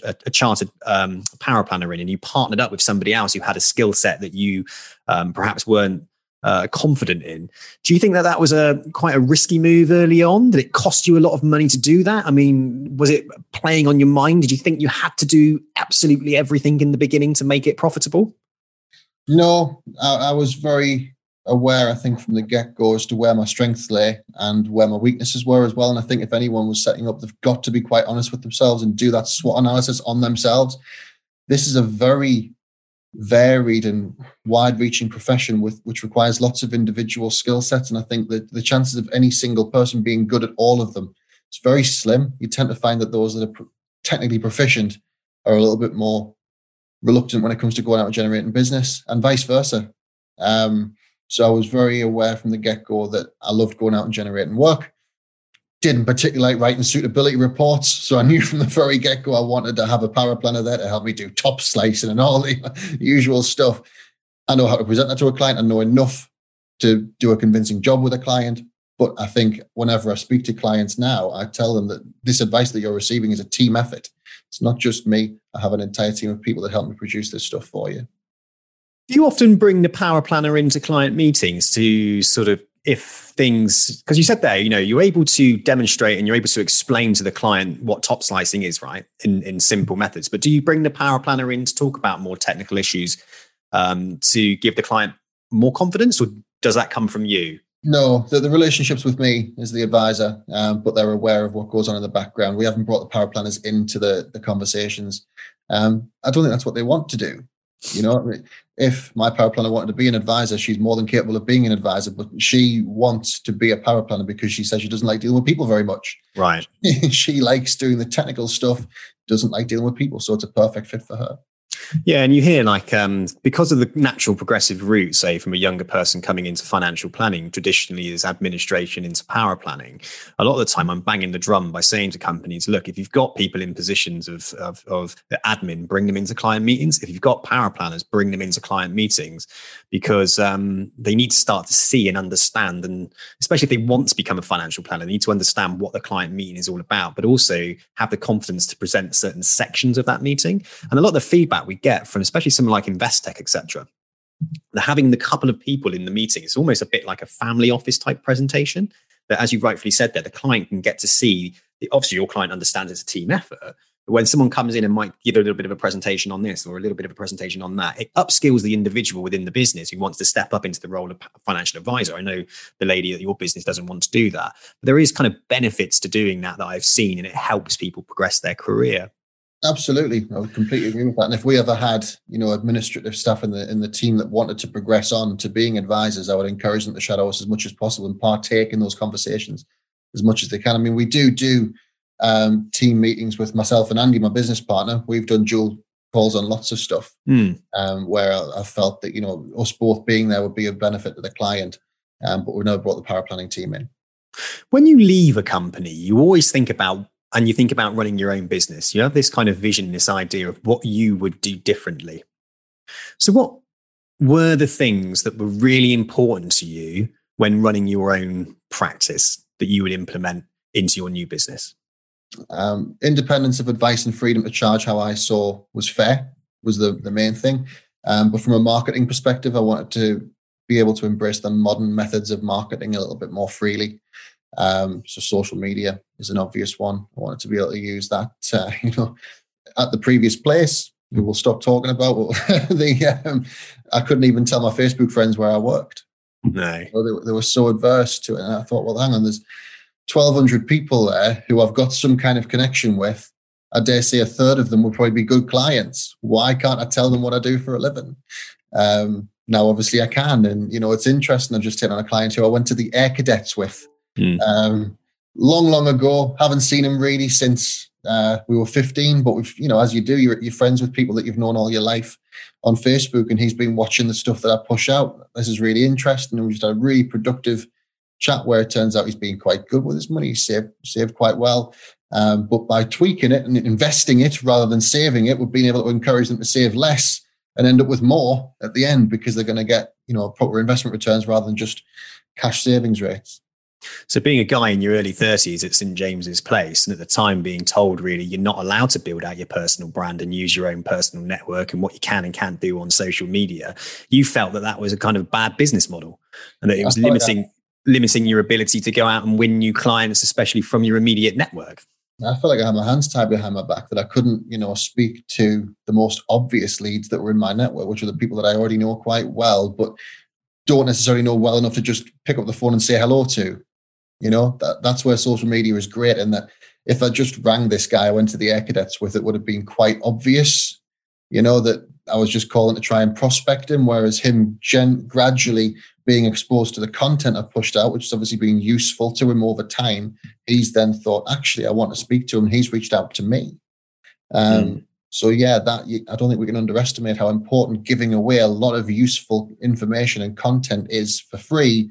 Speaker 1: power planner in, and you partnered up with somebody else who had a skill set that you perhaps weren't confident in. Do you think that was quite a risky move early on? Did it cost you a lot of money to do that? I mean, was it playing on your mind? Did you think you had to do absolutely everything in the beginning to make it profitable?
Speaker 2: No, I was very aware, I think, from the get-go as to where my strengths lay and where my weaknesses were as well. And I think if anyone was setting up, they've got to be quite honest with themselves and do that SWOT analysis on themselves. This is a very varied and wide-reaching profession which requires lots of individual skill sets. And I think that the chances of any single person being good at all of them is very slim. You tend to find that those that are technically proficient are a little bit more reluctant when it comes to going out and generating business, and vice versa. So I was very aware from the get-go that I loved going out and generating work. Didn't particularly like writing suitability reports. So I knew from the very get-go I wanted to have a power planner there to help me do top slicing and all the usual stuff. I know how to present that to a client. I know enough to do a convincing job with a client. But I think whenever I speak to clients now, I tell them that this advice that you're receiving is a team effort. It's not just me. I have an entire team of people that help me produce this stuff for you.
Speaker 1: Do you often bring the power planner into client meetings to sort of, if things, because you said there, you're able to demonstrate and you're able to explain to the client what top slicing is, right, in simple methods. But do you bring the power planner in to talk about more technical issues to give the client more confidence, or does that come from you?
Speaker 2: No, the relationships with me as the advisor, but they're aware of what goes on in the background. We haven't brought the power planners into the conversations. I don't think that's what they want to do. If my power planner wanted to be an advisor, she's more than capable of being an advisor, but she wants to be a power planner because she says she doesn't like dealing with people very much.
Speaker 1: Right.
Speaker 2: She likes doing the technical stuff, doesn't like dealing with people. So it's a perfect fit for her.
Speaker 1: Yeah, and you hear because of the natural progressive route, say from a younger person coming into financial planning, traditionally is administration into power planning. A lot of the time I'm banging the drum by saying to companies, look, if you've got people in positions of the admin, bring them into client meetings. If you've got power planners, bring them into client meetings, because they need to start to see and understand, and especially if they want to become a financial planner, they need to understand what the client meeting is all about, but also have the confidence to present certain sections of that meeting. And a lot of the feedback we get from especially someone like Investec, etc., having the couple of people in the meeting, it's almost a bit like a family office type presentation that, as you rightfully said there, the client can get to see. Obviously your client understands it's a team effort, but when someone comes in and might give a little bit of a presentation on this or a little bit of a presentation on that, it upskills the individual within the business who wants to step up into the role of financial advisor. I know the lady at your business doesn't want to do that, but there is kind of benefits to doing that I've seen, and it helps people progress their career.
Speaker 2: Absolutely. I would completely agree with that. And if we ever had, administrative staff in the team that wanted to progress on to being advisors, I would encourage them to shadow us as much as possible and partake in those conversations as much as they can. I mean, we do team meetings with myself and Andy, my business partner. We've done dual calls on lots of stuff where I felt that, us both being there would be a benefit to the client, but we've never brought the power planning team in.
Speaker 1: When you leave a company, you always think about running your own business. You have this kind of vision, this idea of what you would do differently. So what were the things that were really important to you when running your own practice that you would implement into your new business?
Speaker 2: Independence of advice and freedom to charge how I saw was fair was the main thing. But from a marketing perspective, I wanted to be able to embrace the modern methods of marketing a little bit more freely. So social media is an obvious one. I wanted to be able to use that, at the previous place. We will stop talking about I couldn't even tell my Facebook friends where I worked.
Speaker 1: No.
Speaker 2: So they were so adverse to it. And I thought, well, hang on, there's 1,200 people there who I've got some kind of connection with. I dare say a third of them would probably be good clients. Why can't I tell them what I do for a living? Now, obviously I can. And, it's interesting. I've just taken on a client who I went to the Air Cadets with. Long ago. Haven't seen him really since we were 15, but we've, as you do, you're friends with people that you've known all your life on Facebook, and he's been watching the stuff that I push out. This is really interesting, and we just had a really productive chat where it turns out he's been quite good with his money. He saved quite well, but by tweaking it and investing it rather than saving it, we've been able to encourage them to save less and end up with more at the end, because they're going to get proper investment returns rather than just cash savings rates.
Speaker 1: So being a guy in your early 30s at St. James's Place, and at the time being told really you're not allowed to build out your personal brand and use your own personal network and what you can and can't do on social media, you felt that was a kind of bad business model and that it was limiting your ability to go out and win new clients, especially from your immediate network.
Speaker 2: I felt like I had my hands tied behind my back, that I couldn't, speak to the most obvious leads that were in my network, which are the people that I already know quite well, but don't necessarily know well enough to just pick up the phone and say hello to. That's where social media is great, and that if I just rang this guy I went to the Air Cadets with, it would have been quite obvious, that I was just calling to try and prospect him, whereas him gradually being exposed to the content I've pushed out, which has obviously been useful to him over time, he's then thought, actually, I want to speak to him. He's reached out to me. So yeah, I don't think we can underestimate how important giving away a lot of useful information and content is for free.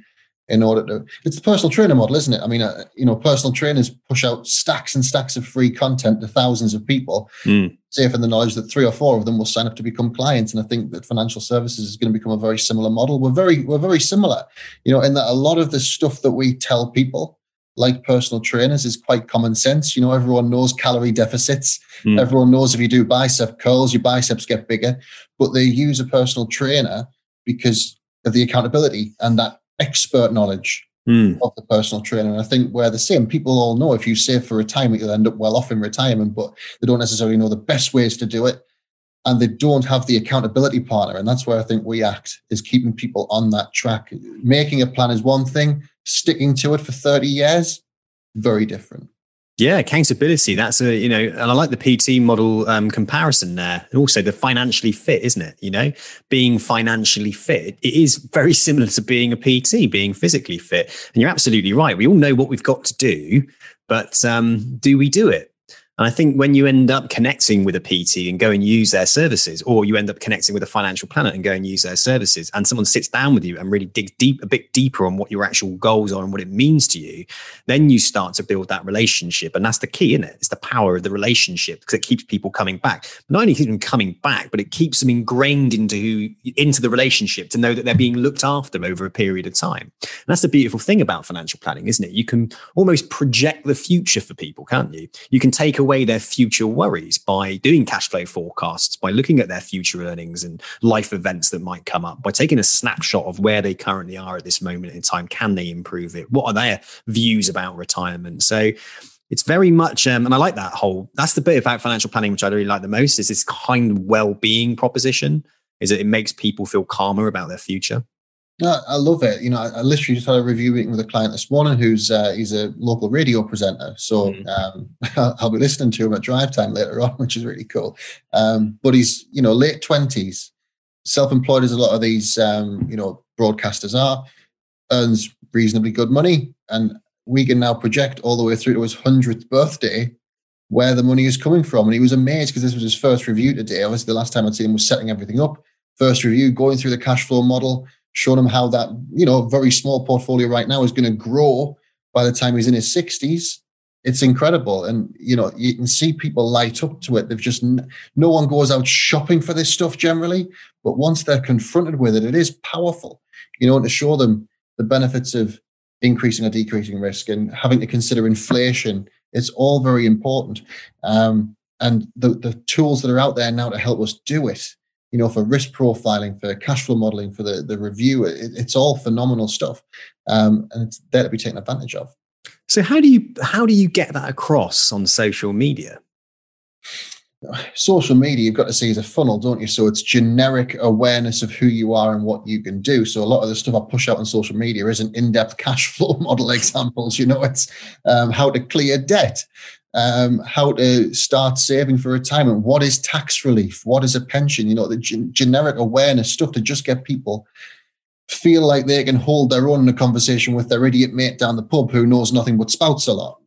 Speaker 2: It's the personal trainer model, isn't it? I mean, personal trainers push out stacks and stacks of free content to thousands of people, safe in the knowledge that 3 or 4 of them will sign up to become clients. And I think that financial services is going to become a very similar model. We're very similar, in that a lot of the stuff that we tell people, like personal trainers, is quite common sense. Everyone knows calorie deficits. Everyone knows if you do bicep curls, your biceps get bigger. But they use a personal trainer because of the accountability and that expert knowledge of the personal trainer. And I think we're the same. People all know if you save for retirement, you'll end up well off in retirement, but they don't necessarily know the best ways to do it. And they don't have the accountability partner. And that's where I think we act, is keeping people on that track. Making a plan is one thing. Sticking to it for 30 years, very different.
Speaker 1: Yeah, accountability. That's and I like the PT model comparison there. And also the financially fit, isn't it? Being financially fit, it is very similar to being a PT, being physically fit. And you're absolutely right. We all know what we've got to do, but do we do it? And I think when you end up connecting with a PT and go and use their services, or you end up connecting with a financial planner and go and use their services, and someone sits down with you and really digs a bit deeper on what your actual goals are and what it means to you, then you start to build that relationship. And that's the key, isn't it? It's the power of the relationship, because it keeps people coming back. Not only keeps them coming back, but it keeps them ingrained into the relationship, to know that they're being looked after over a period of time. And that's the beautiful thing about financial planning, isn't it? You can almost project the future for people, can't you? You can take away their future worries by doing cash flow forecasts, by looking at their future earnings and life events that might come up, by taking a snapshot of where they currently are at this moment in time. Can they improve it? What are their views about retirement? So it's very much, and I like that's the bit about financial planning, which I really like the most, is this kind of well-being proposition, is that it makes people feel calmer about their future.
Speaker 2: I love it. I literally just had a review meeting with a client this morning he's a local radio presenter. So I'll be listening to him at drive time later on, which is really cool. But he's, late 20s, self-employed as a lot of these, broadcasters are, earns reasonably good money. And we can now project all the way through to his 100th birthday where the money is coming from. And he was amazed because this was his first review today. Obviously, the last time I'd seen him was setting everything up. First review, going through the cash flow model, showed him how that, very small portfolio right now is going to grow by the time he's in his 60s. It's incredible. And, you can see people light up to it. They've just, no one goes out shopping for this stuff generally, but once they're confronted with it, it is powerful, and to show them the benefits of increasing or decreasing risk and having to consider inflation. It's all very important. And the tools that are out there now to help us do it, for risk profiling, for cash flow modeling, for the review, it's all phenomenal stuff. And it's there to be taken advantage of.
Speaker 1: So how do you get that across on social media?
Speaker 2: Social media, you've got to see as a funnel, don't you? So it's generic awareness of who you are and what you can do. So a lot of the stuff I push out on social media isn't in-depth cash flow model examples. It's how to clear debt. How to start saving for retirement. What is tax relief? What is a pension? The generic awareness stuff to just get people feel like they can hold their own in a conversation with their idiot mate down the pub who knows nothing but spouts a lot,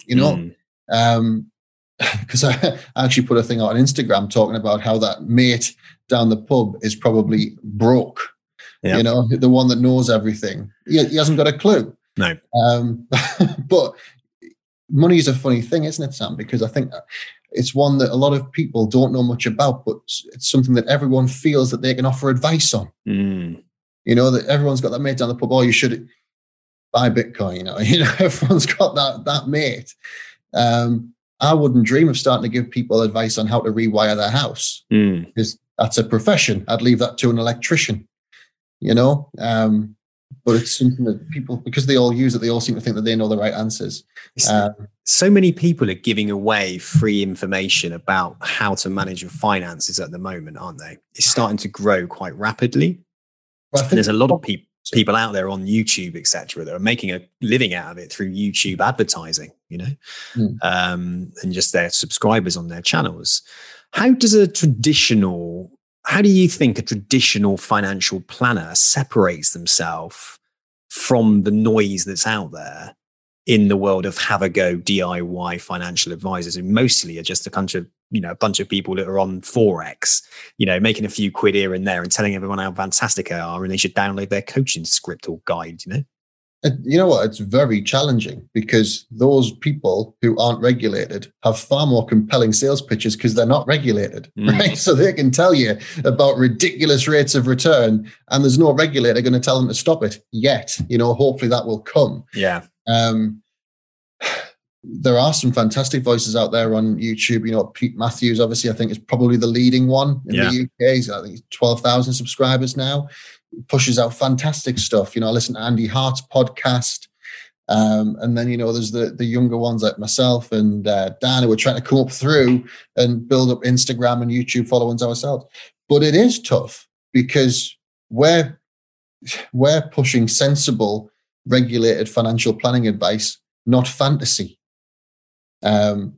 Speaker 2: because I actually put a thing out on Instagram talking about how that mate down the pub is probably broke, the one that knows everything. He hasn't got a clue.
Speaker 1: No.
Speaker 2: But money is a funny thing, isn't it, Sam? Because I think it's one that a lot of people don't know much about, but it's something that everyone feels that they can offer advice on. That everyone's got that mate down the pub. Oh, you should buy Bitcoin. Everyone's got that mate. I wouldn't dream of starting to give people advice on how to rewire their house, because that's a profession. I'd leave that to an electrician, but it's something that people, because they all use it, they all seem to think that they know the right answers.
Speaker 1: So many people are giving away free information about how to manage your finances at the moment, aren't they? It's starting to grow quite rapidly. And there's a lot of people out there on YouTube, etc., that are making a living out of it through YouTube advertising, and just their subscribers on their channels. How do you think a traditional financial planner separates themselves from the noise that's out there in the world of have a go DIY financial advisors, who mostly are just a bunch of people that are on Forex, making a few quid here and there and telling everyone how fantastic they are and they should download their coaching script or guide,
Speaker 2: You know what? It's very challenging, because those people who aren't regulated have far more compelling sales pitches because they're not regulated, right? So they can tell you about ridiculous rates of return, and there's no regulator going to tell them to stop it yet. Hopefully that will come.
Speaker 1: Yeah.
Speaker 2: There are some fantastic voices out there on YouTube. Pete Matthews, obviously, I think is probably the leading one in the UK. He's, I think, 12,000 subscribers now. Pushes out fantastic stuff. I listen to Andy Hart's podcast. And then, there's the younger ones like myself and Dan, who are trying to come up through and build up Instagram and YouTube followings ourselves. But it is tough, because we're pushing sensible, regulated financial planning advice, not fantasy. And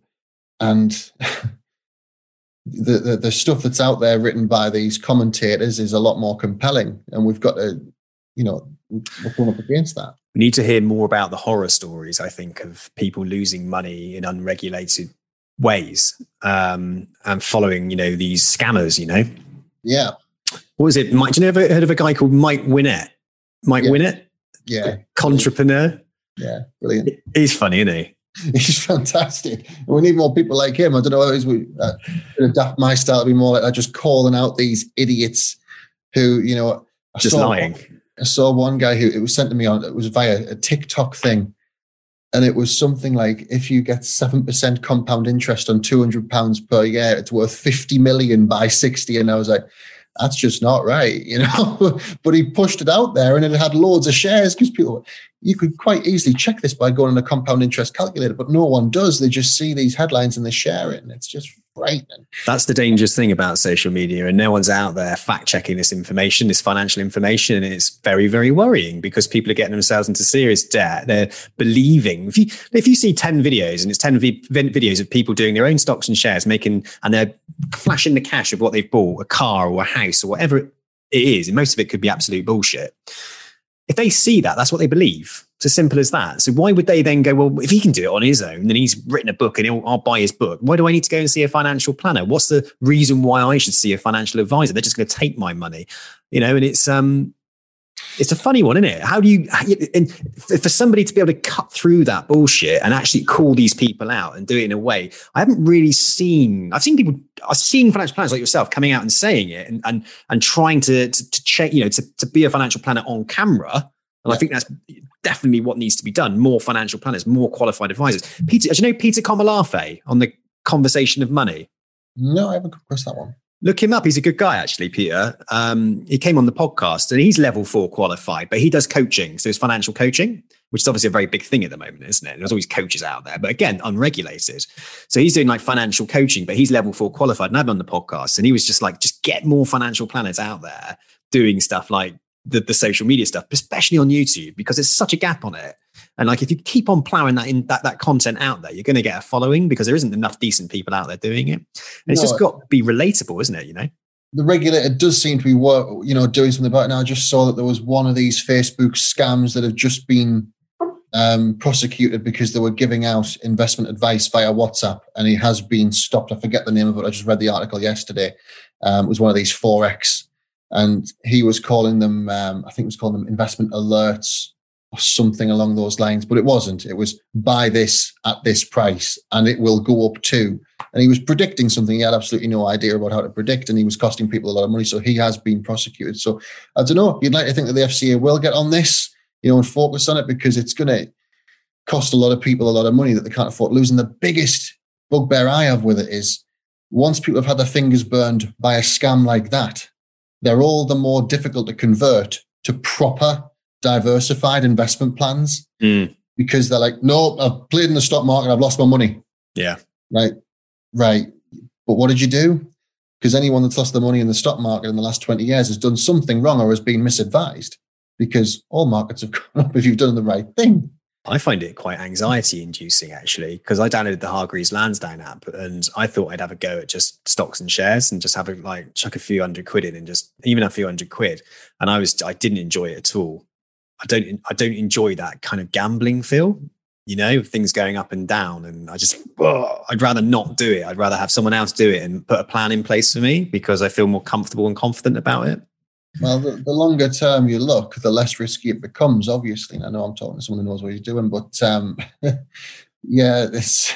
Speaker 2: the stuff that's out there written by these commentators is a lot more compelling, and we've got to, we're going up against that.
Speaker 1: We need to hear more about the horror stories, I think, of people losing money in unregulated ways, and following, these scammers,
Speaker 2: Yeah.
Speaker 1: What was it? Mike, do you ever heard of a guy called Mike Winnet? Winnet?
Speaker 2: Yeah.
Speaker 1: Entrepreneur?
Speaker 2: Yeah. Brilliant.
Speaker 1: He's funny, isn't he?
Speaker 2: He's fantastic. We need more people like him. I don't know. Adapt my style to be more like just calling out these idiots who,
Speaker 1: lying.
Speaker 2: I saw one guy who, it was sent to me it was via a TikTok thing. And it was something like, if you get 7% compound interest on £200 per year, it's worth 50 million by 60. And I was like, that's just not right, But he pushed it out there, and it had loads of shares, because you could quite easily check this by going on a compound interest calculator, but no one does. They just see these headlines and they share it, and it's just frightening.
Speaker 1: That's the dangerous thing about social media, and no one's out there fact checking this information, this financial information, and it's very, very worrying, because people are getting themselves into serious debt. They're believing. If you see 10 videos, and it's 10 videos of people doing their own stocks and shares, and they're flashing the cash of what they've bought, a car or a house or whatever it is, and most of it could be absolute bullshit. If they see that, that's what they believe. It's as simple as that. So why would they then go, well, if he can do it on his own, then he's written a book and I'll buy his book. Why do I need to go and see a financial planner? What's the reason why I should see a financial advisor? They're just going to take my money, and it's a funny one, isn't it? How do you, and for somebody to be able to cut through that bullshit and actually call these people out and do it in a way, I've seen financial planners like yourself coming out and saying it and trying to check, to be a financial planner on camera. And I think that's definitely what needs to be done. More financial planners, more qualified advisors. Peter, do you know Peter Komalafe on the Conversation of Money?
Speaker 2: No, I haven't come across that one.
Speaker 1: Look him up. He's a good guy, actually, Peter. He came on the podcast and he's level 4 qualified, but he does coaching. So it's financial coaching, which is obviously a very big thing at the moment, isn't it? There's always coaches out there, but again, unregulated. So he's doing like financial coaching, but he's level 4 qualified. And I've been on the podcast and he was just like, just get more financial planners out there doing stuff like the social media stuff, especially on YouTube, because there's such a gap on it. And like, if you keep on plowing that content out there, you're going to get a following, because there isn't enough decent people out there doing it. And it's just got to be relatable, isn't it?
Speaker 2: The regulator does seem to be doing something about it now. I just saw that there was one of these Facebook scams that have just been prosecuted because they were giving out investment advice via WhatsApp, and he has been stopped. I forget the name of it. I just read the article yesterday. It was one of these Forex, and he was calling them, I think he was calling them investment alerts or something along those lines, but it wasn't. It was buy this at this price and it will go up too. And he was predicting something he had absolutely no idea about how to predict, and he was costing people a lot of money. So he has been prosecuted. So I don't know. You'd like to think that the FCA will get on this. and focus on it, because it's going to cost a lot of people a lot of money that they can't afford to lose. And the biggest bugbear I have with it is, once people have had their fingers burned by a scam like that, they're all the more difficult to convert to proper, diversified investment plans, because they're like, no, I've played in the stock market, I've lost my money.
Speaker 1: Yeah.
Speaker 2: Right. But what did you do? Because anyone that's lost their money in the stock market in the last 20 years has done something wrong or has been misadvised, because all markets have gone up if you've done the right thing.
Speaker 1: I find it quite anxiety inducing, actually, because I downloaded the Hargreaves Lansdowne app and I thought I'd have a go at just stocks and shares and just have chuck a few £100 in and just even a few £100. And I didn't enjoy it at all. I don't enjoy that kind of gambling feel, things going up and down. And I'd rather not do it. I'd rather have someone else do it and put a plan in place for me, because I feel more comfortable and confident about it.
Speaker 2: Well, the longer term you look, the less risky it becomes, obviously. And I know I'm talking to someone who knows what he's doing, but yeah,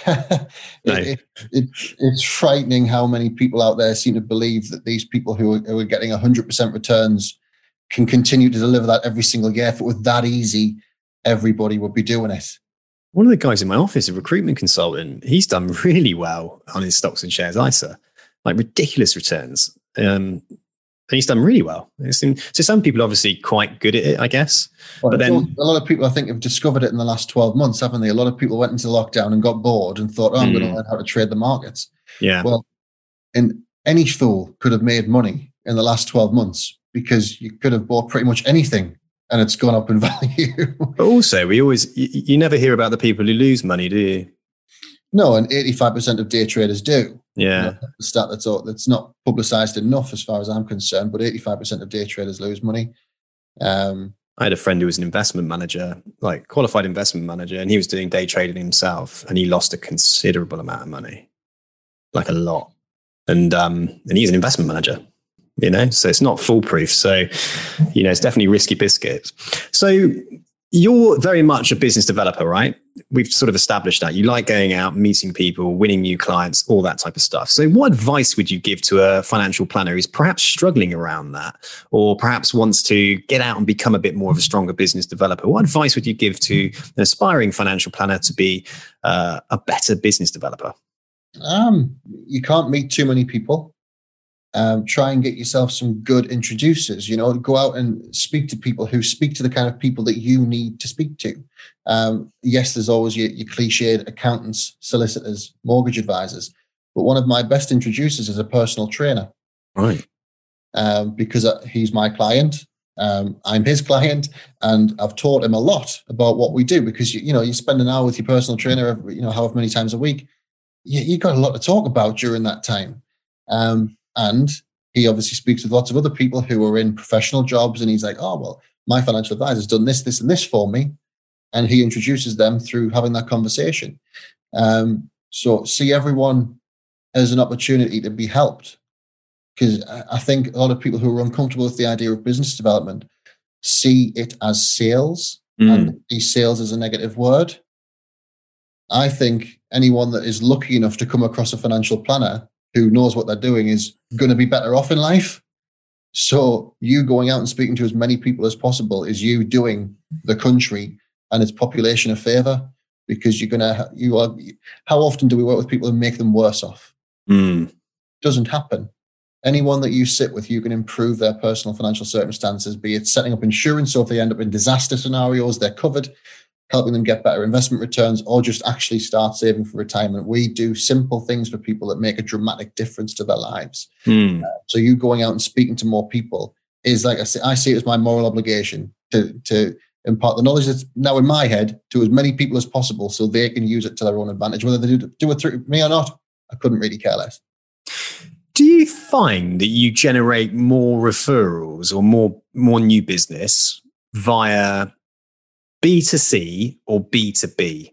Speaker 2: it's frightening how many people out there seem to believe that these people who are getting 100% returns can continue to deliver that every single year. If it was that easy, everybody would be doing it.
Speaker 1: One of the guys in my office, a recruitment consultant, he's done really well on his stocks and shares ISA, like ridiculous returns. And he's done really well. So some people are obviously quite good at it, I guess.
Speaker 2: Well,
Speaker 1: but then
Speaker 2: a lot of people, I think, have discovered it in the last 12 months, haven't they? A lot of people went into lockdown and got bored and thought, I'm going to learn how to trade the markets.
Speaker 1: Yeah.
Speaker 2: Well, and any fool could have made money in the last 12 months, because you could have bought pretty much anything and it's gone up in value.
Speaker 1: But also, you never hear about the people who lose money, do you?
Speaker 2: No, and 85% of day traders do.
Speaker 1: Yeah.
Speaker 2: The stat that's not publicized enough as far as I'm concerned, but 85% of day traders lose money. I
Speaker 1: had a friend who was an investment manager, like qualified investment manager, and he was doing day trading himself, and he lost a considerable amount of money, like a lot. And he's an investment manager, so it's not foolproof. So, it's definitely risky biscuits. So you're very much a business developer, right? We've sort of established that. You like going out, meeting people, winning new clients, all that type of stuff. So what advice would you give to a financial planner who's perhaps struggling around that, or perhaps wants to get out and become a bit more of a stronger business developer? What advice would you give to an aspiring financial planner to be a better business developer?
Speaker 2: You can't meet too many people. Try and get yourself some good introducers, go out and speak to people who speak to the kind of people that you need to speak to. Yes, there's always your cliched accountants, solicitors, mortgage advisors, but one of my best introducers is a personal trainer.
Speaker 1: Right.
Speaker 2: Because he's my client. I'm his client, and I've taught him a lot about what we do, because, you spend an hour with your personal trainer, however many times a week, you got a lot to talk about during that time. And he obviously speaks with lots of other people who are in professional jobs, and he's like, oh, well, my financial advisor's done this, this, and this for me. And he introduces them through having that conversation. So see everyone as an opportunity to be helped. Because I think a lot of people who are uncomfortable with the idea of business development see it as sales, and see sales as a negative word. I think anyone that is lucky enough to come across a financial planner who knows what they're doing is going to be better off in life. So you going out and speaking to as many people as possible is you doing the country and its population a favor, because how often do we work with people and make them worse off? Doesn't happen. Anyone that you sit with, you can improve their personal financial circumstances, be it setting up insurance, so if they end up in disaster scenarios, they're covered, helping them get better investment returns, or just actually start saving for retirement. We do simple things for people that make a dramatic difference to their lives. So you going out and speaking to more people is, like I see it as my moral obligation to impart the knowledge that's now in my head to as many people as possible, so they can use it to their own advantage. Whether they do it through me or not, I couldn't really care less.
Speaker 1: Do you find that you generate more referrals or more new business via B2C or B2B?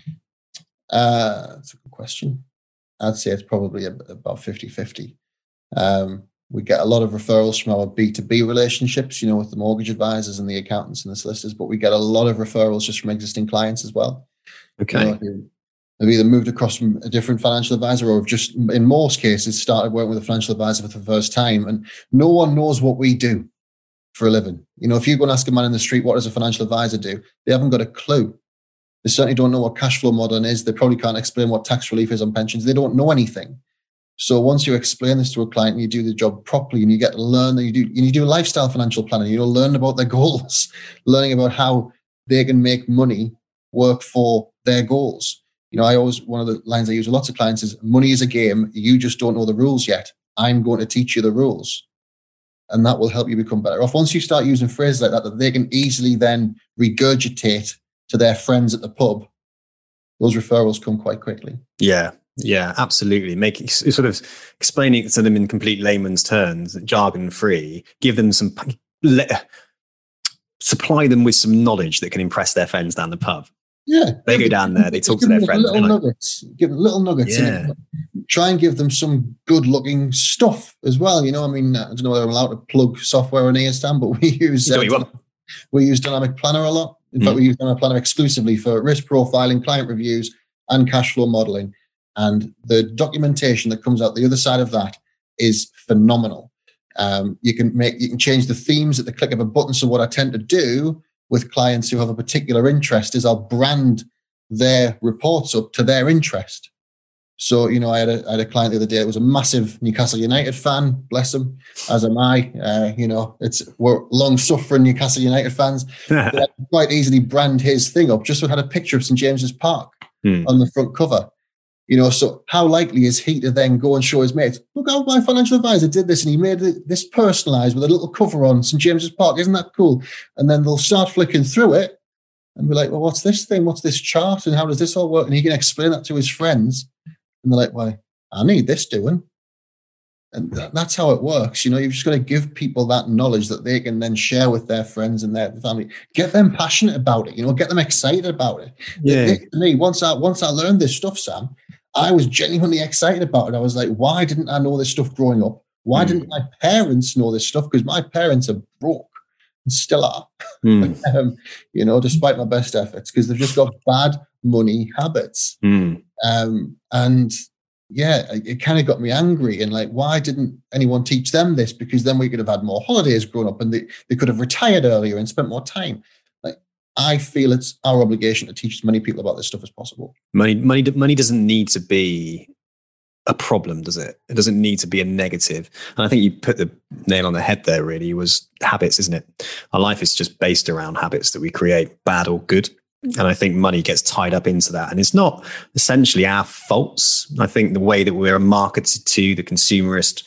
Speaker 2: That's a good question. I'd say it's probably about 50-50. We get a lot of referrals from our B2B relationships, with the mortgage advisors and the accountants and the solicitors, but we get a lot of referrals just from existing clients as well.
Speaker 1: Okay.
Speaker 2: They've either moved across from a different financial advisor, or have just, in most cases, started working with a financial advisor for the first time. And no one knows what we do for a living. You know, if you go and ask a man in the street, what does a financial advisor do? They haven't got a clue. They certainly don't know what cash flow modeling is. They probably can't explain what tax relief is on pensions. They don't know anything. So once you explain this to a client and you do the job properly and you get to learn that you do lifestyle financial planning, you learn about their goals, learning about how they can make money work for their goals. You know, one of the lines I use with lots of clients is money is a game. You just don't know the rules yet. I'm going to teach you the rules. And that will help you become better off. Once you start using phrases like that they can easily then regurgitate to their friends at the pub, those referrals come quite quickly.
Speaker 1: Yeah, absolutely. Making sort of explaining it to them in complete layman's terms, jargon free, give them supply them with some knowledge that can impress their friends down the pub.
Speaker 2: Yeah.
Speaker 1: They go down there, they talk to their friends.
Speaker 2: Give them little nuggets.
Speaker 1: Yeah.
Speaker 2: Try and give them some good looking stuff as well. You know, I mean, I don't know whether I'm allowed to plug software on ESTAM, but we use Dynamic Planner a lot. In fact, we use Dynamic Planner exclusively for risk profiling, client reviews, and cash flow modeling. And the documentation that comes out the other side of that is phenomenal. You can change the themes at the click of a button. So what I tend to do with clients who have a particular interest is I'll brand their reports up to their interest. So, you know, I had a client the other day that was a massive Newcastle United fan, bless him, as am I. We're long-suffering Newcastle United fans. I could quite easily brand his thing up, just so it had a picture of St. James's Park on the front cover. You know, so how likely is he to then go and show his mates, look how my financial advisor did this and he made this personalized with a little cover on St. James's Park. Isn't that cool? And then they'll start flicking through it and be like, well, what's this thing? What's this chart? And how does this all work? And he can explain that to his friends. And they're like, well, I need this doing. And that's how it works. You know, you've just got to give people that knowledge that they can then share with their friends and their family. Get them passionate about it, you know, get them excited about it.
Speaker 1: Yeah.
Speaker 2: Me, once I learned this stuff, Sam, I was genuinely excited about it. I was like, why didn't I know this stuff growing up? Why didn't my parents know this stuff? Because my parents are broke and still are, you know, despite my best efforts, because they've just got bad money habits. And yeah, it kind of got me angry and like, why didn't anyone teach them this? Because then we could have had more holidays growing up and they could have retired earlier and spent more time. Like, I feel it's our obligation to teach as many people about this stuff as possible. Money
Speaker 1: doesn't need to be a problem, does it? It doesn't need to be a negative. And I think you put the nail on the head there, really, was habits, isn't it? Our life is just based around habits that we create, bad or good. And I think money gets tied up into that. And it's not essentially our faults. I think the way that we're marketed to, the consumerist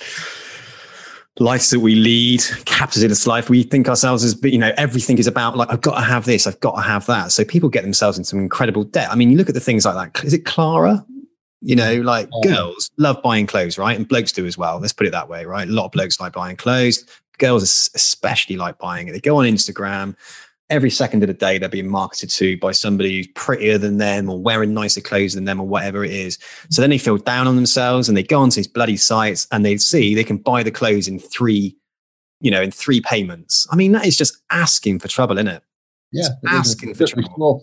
Speaker 1: life that we lead, capitalist life, we think ourselves as, you know, everything is about like, I've got to have this, I've got to have that. So people get themselves into some incredible debt. I mean, you look at the things like that. Is it Clara? You know, like girls love buying clothes, right? And blokes do as well. Let's put it that way, right? A lot of blokes like buying clothes. Girls especially like buying it. They go on Instagram. Every second of the day, they're being marketed to by somebody who's prettier than them or wearing nicer clothes than them or whatever it is. So then they feel down on themselves and they go onto these bloody sites and they see they can buy the clothes in three payments. I mean, that is just asking for trouble, isn't it?
Speaker 2: Yeah.
Speaker 1: Asking for trouble.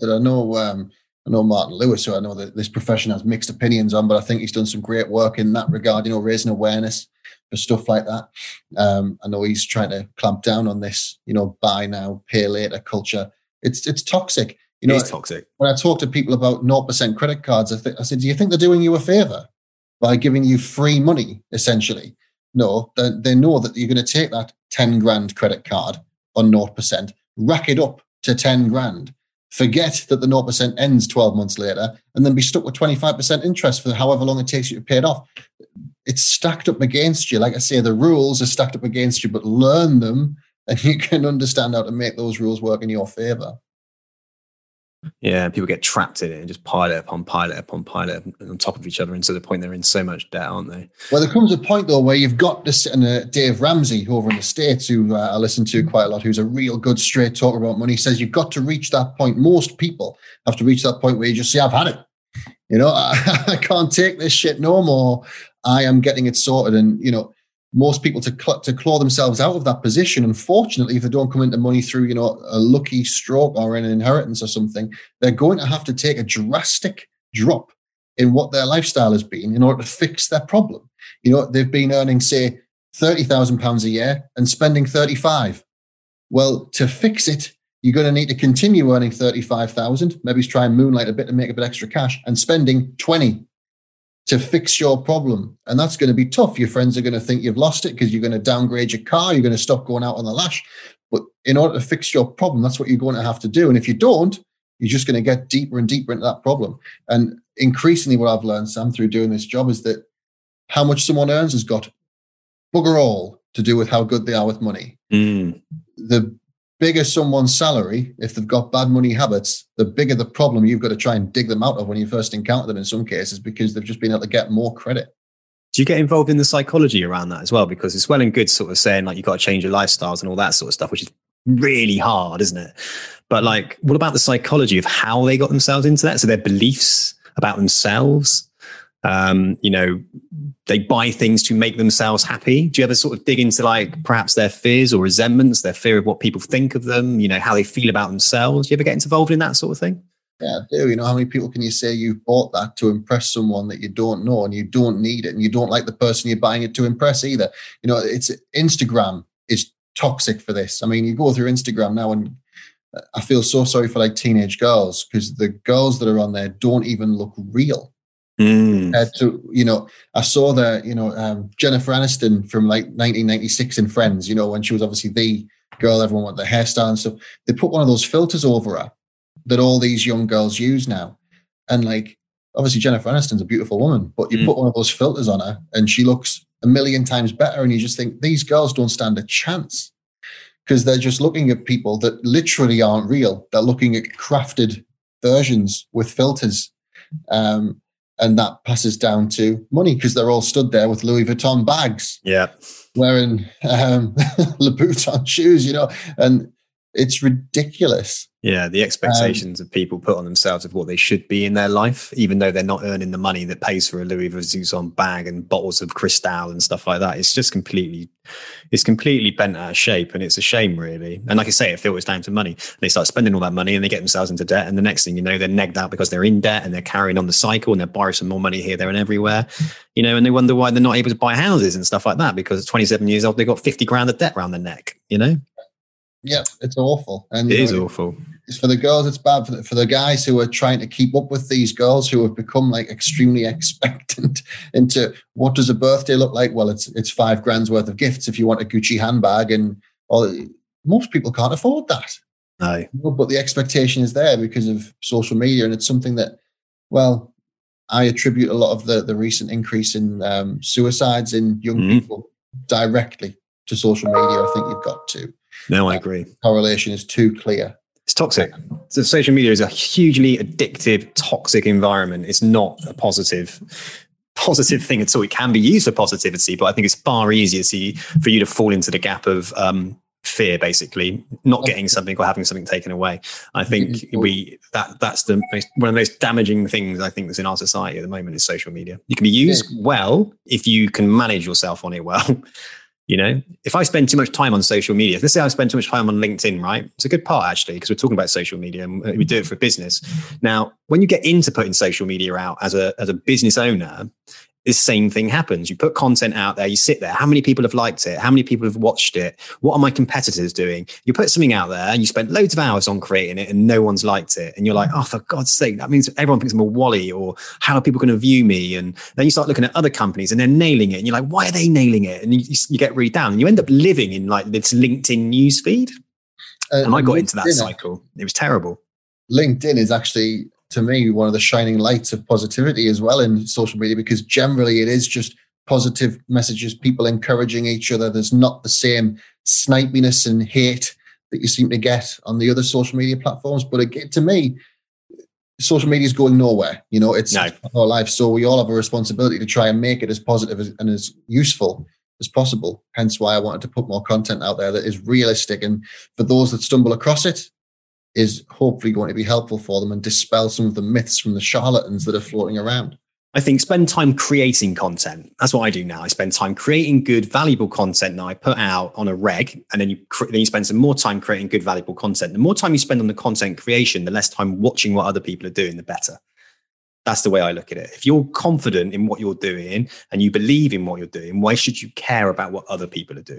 Speaker 2: I know Martin Lewis, who I know that this profession has mixed opinions on, but I think he's done some great work in that regard, you know, raising awareness for stuff like that. I know he's trying to clamp down on this, you know, buy now, pay later culture. It's toxic. You know,
Speaker 1: it's toxic.
Speaker 2: When I talk to people about 0% credit cards, I said, do you think they're doing you a favor by giving you free money, essentially? No, they know that you're going to take that 10 grand credit card on 0%, rack it up to 10 grand, forget that the 0% ends 12 months later, and then be stuck with 25% interest for however long it takes you to pay it off. It's stacked up against you. Like I say, the rules are stacked up against you, but learn them and you can understand how to make those rules work in your favor.
Speaker 1: Yeah, people get trapped in it and just pile it upon pile it upon pile it on top of each other, and to the point they're in so much debt, aren't they?
Speaker 2: Well, there comes a point, though, where you've got to sit in Dave Ramsey over in the States, who I listen to quite a lot, who's a real good straight talker about money, says you've got to reach that point. Most people have to reach that point where you just say, I've had it. You know, I can't take this shit no more. I am getting it sorted. And, you know, most people to claw themselves out of that position, unfortunately, if they don't come into money through, you know, a lucky stroke or an inheritance or something, they're going to have to take a drastic drop in what their lifestyle has been in order to fix their problem. You know, they've been earning, say, £30,000 a year and spending 35. Well, to fix it, you're going to need to continue earning 35,000, maybe try and moonlight a bit to make a bit extra cash, and spending 20 to fix your problem. And that's going to be tough. Your friends are going to think you've lost it because you're going to downgrade your car. You're going to stop going out on the lash. But in order to fix your problem, that's what you're going to have to do. And if you don't, you're just going to get deeper and deeper into that problem. And increasingly what I've learned, Sam, through doing this job is that how much someone earns has got bugger all to do with how good they are with money. The bigger someone's salary, if they've got bad money habits, the bigger the problem you've got to try and dig them out of when you first encounter them in some cases, because they've just been able to get more credit.
Speaker 1: Do you get involved in the psychology around that as well? Because it's well and good sort of saying like you've got to change your lifestyles and all that sort of stuff, which is really hard, isn't it? But like, what about the psychology of how they got themselves into that? So their beliefs about themselves, they buy things to make themselves happy. Do you ever sort of dig into like perhaps their fears or resentments, their fear of what people think of them, how they feel about themselves? Do you ever get involved in that sort of thing?
Speaker 2: Yeah, I do. How many people can you say you've bought that to impress someone that you don't know and you don't need it and you don't like the person you're buying it to impress either? It's Instagram is toxic for this. I mean, you go through Instagram now and I feel so sorry for like teenage girls because the girls that are on there don't even look real. I saw Jennifer Aniston from like 1996 in Friends, when she was obviously the girl, everyone wanted the hairstyle and stuff. They put one of those filters over her that all these young girls use now. And like, obviously Jennifer Aniston's a beautiful woman, but you put one of those filters on her and she looks a million times better. And you just think these girls don't stand a chance because they're just looking at people that literally aren't real. They're looking at crafted versions with filters. And that passes down to money because they're all stood there with Louis Vuitton bags, wearing Louboutin shoes, and it's ridiculous.
Speaker 1: Yeah, the expectations of people put on themselves of what they should be in their life, even though they're not earning the money that pays for a Louis Vuitton bag and bottles of Cristal and stuff like that. It's just completely bent out of shape, and it's a shame, really. And like I say, it filters down to money. They start spending all that money and they get themselves into debt, and the next thing you know, they're negged out because they're in debt and they're carrying on the cycle and they're borrowing some more money here, there, and everywhere. And they wonder why they're not able to buy houses and stuff like that because at 27 years old, they've got 50 grand of debt around their neck.
Speaker 2: Yeah, it's awful. And
Speaker 1: it is awful.
Speaker 2: It's for the girls, it's bad for the guys who are trying to keep up with these girls who have become like extremely expectant into what does a birthday look like? Well, it's $5,000 worth of gifts if you want a Gucci handbag, and most people can't afford that.
Speaker 1: No.
Speaker 2: But the expectation is there because of social media, and it's something that, well, I attribute a lot of the recent increase in suicides in young people directly to social media. I think you've got to.
Speaker 1: No, I agree.
Speaker 2: Correlation is too clear.
Speaker 1: It's toxic. So social media is a hugely addictive, toxic environment. It's not a positive thing at all. It can be used for positivity, but I think it's far easier for you to fall into the gap of fear, basically, not getting something or having something taken away. I think that's one of the most damaging things I think that's in our society at the moment is social media. You can be used well if you can manage yourself on it well. If I spend too much time on social media, let's say I spend too much time on LinkedIn, right? It's a good part actually, because we're talking about social media and we do it for business. Now, when you get into putting social media out as a business owner, this same thing happens. You put content out there, you sit there. How many people have liked it? How many people have watched it? What are my competitors doing? You put something out there and you spend loads of hours on creating it and no one's liked it. And you're like, oh, for God's sake, that means everyone thinks I'm a wally, or how are people going to view me? And then you start looking at other companies and they're nailing it. And you're like, why are they nailing it? And you get really down and you end up living in like this LinkedIn newsfeed. And I got into that cycle. It was terrible.
Speaker 2: LinkedIn is actually, to me, one of the shining lights of positivity as well in social media, because generally it is just positive messages, people encouraging each other. There's not the same snipiness and hate that you seem to get on the other social media platforms. But again, to me, social media is going nowhere. It's our life. So we all have a responsibility to try and make it as positive and as useful as possible. Hence why I wanted to put more content out there that is realistic. And for those that stumble across it, is hopefully going to be helpful for them and dispel some of the myths from the charlatans that are floating around.
Speaker 1: I think spend time creating content. That's what I do now. I spend time creating good, valuable content that I put out on a reg, and then you spend some more time creating good, valuable content. The more time you spend on the content creation, the less time watching what other people are doing, the better. That's the way I look at it. If you're confident in what you're doing and you believe in what you're doing, why should you care about what other people are doing?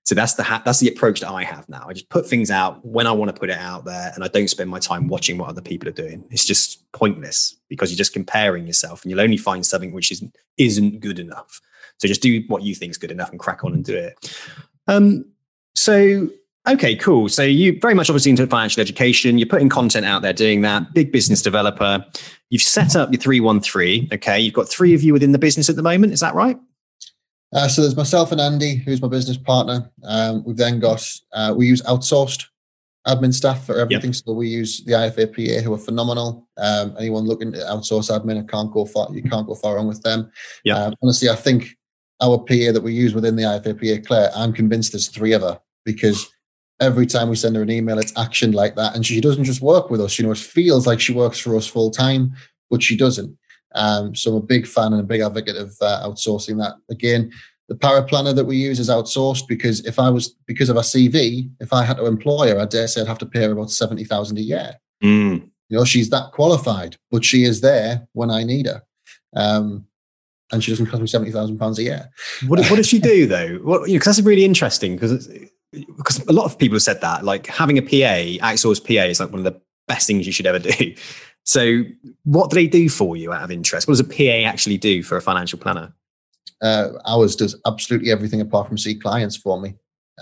Speaker 1: So that's the approach that I have now. I just put things out when I want to put it out there, and I don't spend my time watching what other people are doing. It's just pointless because you're just comparing yourself, and you'll only find something which isn't good enough. So just do what you think is good enough and crack on and do it. So okay, cool. So you very much obviously into financial education. You're putting content out there, doing that. Big business developer. You've set up your 313. Okay, you've got 3 of you within the business at the moment. Is that right?
Speaker 2: So there's myself and Andy, who's my business partner. We've then got, we use outsourced admin staff for everything. Yep. So we use the IFAPA, who are phenomenal. Anyone looking at outsource admin, you can't go far wrong with them. Yep. Honestly, I think our PA that we use within the IFAPA, Claire, I'm convinced there's 3 of her, because every time we send her an email, it's actioned like that. And she doesn't just work with us. It feels like she works for us full time, but she doesn't. So I'm a big fan and a big advocate of outsourcing that. Again, the paraplanner that we use is outsourced because because of our CV, if I had to employ her, I dare say I'd have to pay her about $70,000 a year. She's that qualified, but she is there when I need her. And she doesn't cost me £70,000 a year.
Speaker 1: What does she do though? Because that's really interesting because a lot of people have said that, like having a PA, outsourced PA is like one of the best things you should ever do. So what do they do for you out of interest? What does a PA actually do for a financial planner?
Speaker 2: Ours does absolutely everything apart from see clients for me.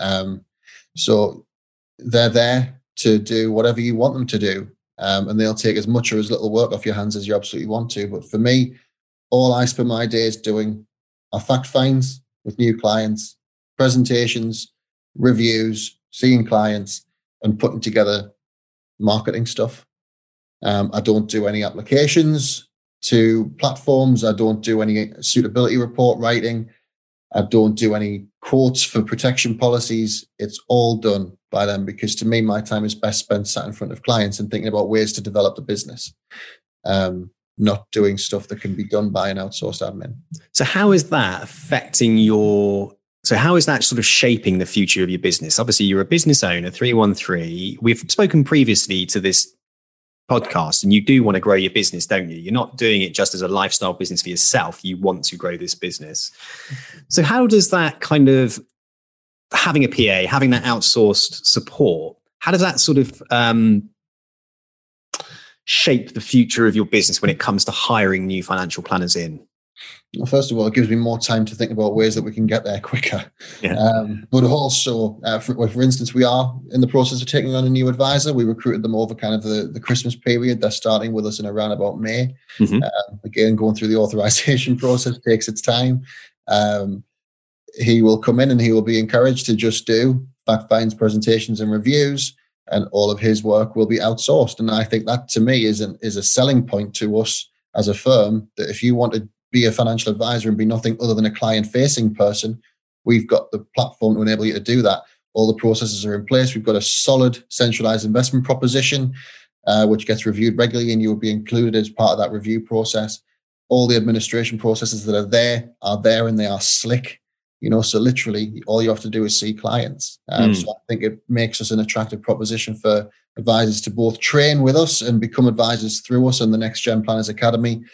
Speaker 2: So they're there to do whatever you want them to do. And they'll take as much or as little work off your hands as you absolutely want to. But for me, all I spend my days doing are fact finds with new clients, presentations, reviews, seeing clients, and putting together marketing stuff. I don't do any applications to platforms. I don't do any suitability report writing. I don't do any quotes for protection policies. It's all done by them because to me, my time is best spent sat in front of clients and thinking about ways to develop the business, not doing stuff that can be done by an outsourced admin.
Speaker 1: So how is that affecting how is that sort of shaping the future of your business? Obviously, you're a business owner, 313. We've spoken previously to this podcast, and you do want to grow your business, don't you? You're not doing it just as a lifestyle business for yourself. You want to grow this business. So how does that kind of having a PA, having that outsourced support, how does that sort of shape the future of your business when it comes to hiring new financial planners in?
Speaker 2: Well, first of all, it gives me more time to think about ways that we can get there quicker. Yeah. But also, for instance, we are in the process of taking on a new advisor. We recruited them over kind of the Christmas period. They're starting with us in around about May. Mm-hmm. Again, going through the authorization process takes its time. He will come in and he will be encouraged to just do fact finds, presentations and reviews, and all of his work will be outsourced. And I think that to me is a selling point to us as a firm, that if you want to be a financial advisor and be nothing other than a client-facing person, we've got the platform to enable you to do that. All the processes are in place. We've got a solid centralized investment proposition, which gets reviewed regularly, and you will be included as part of that review process. All the administration processes that are there and they are slick. So literally all you have to do is see clients. So I think it makes us an attractive proposition for advisors to both train with us and become advisors through us in the Next Gen Planners Academy,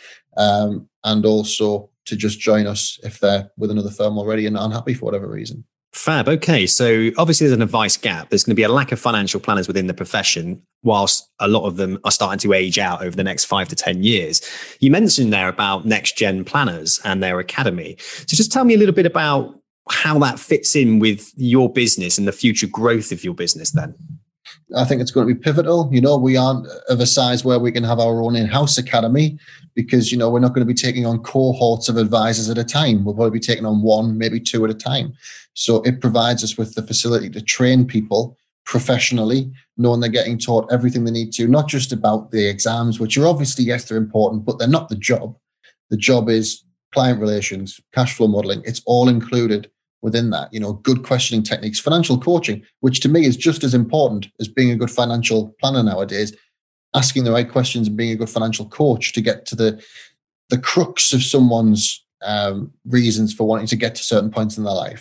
Speaker 2: and also to just join us if they're with another firm already and unhappy for whatever reason.
Speaker 1: Fab. Okay. So obviously there's an advice gap. There's going to be a lack of financial planners within the profession, whilst a lot of them are starting to age out over the next 5 to 10 years. You mentioned there about Next Gen Planners and their academy. So just tell me a little bit about how that fits in with your business and the future growth of your business then.
Speaker 2: I think it's going to be pivotal. We aren't of a size where we can have our own in-house academy because, we're not going to be taking on cohorts of advisors at a time. We'll probably be taking on 1, maybe 2 at a time. So it provides us with the facility to train people professionally, knowing they're getting taught everything they need to, not just about the exams, which are obviously, yes, they're important, but they're not the job. The job is client relations, cash flow modeling. It's all included within that, good questioning techniques, financial coaching, which to me is just as important as being a good financial planner nowadays, asking the right questions and being a good financial coach to get to the crux of someone's reasons for wanting to get to certain points in their life.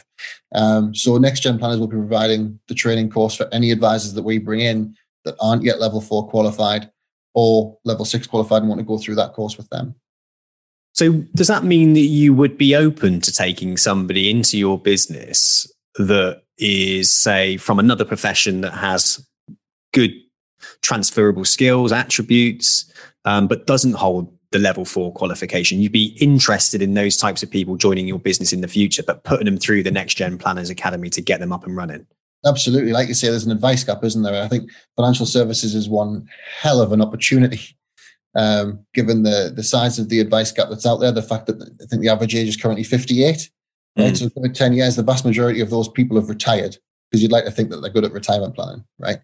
Speaker 2: So Next Gen Planners will be providing the training course for any advisors that we bring in that aren't yet level 4 qualified or level 6 qualified and want to go through that course with them.
Speaker 1: So does that mean that you would be open to taking somebody into your business that is, say, from another profession that has good transferable skills, attributes, but doesn't hold the level 4 qualification, you'd be interested in those types of people joining your business in the future, but putting them through the Next Gen Planners Academy to get them up and running.
Speaker 2: Absolutely. Like you say, there's an advice gap, isn't there? I think financial services is one hell of an opportunity, given the size of the advice gap that's out there. The fact that I think the average age is currently 58, right? So in 10 years, the vast majority of those people have retired, because you'd like to think that they're good at retirement planning, right?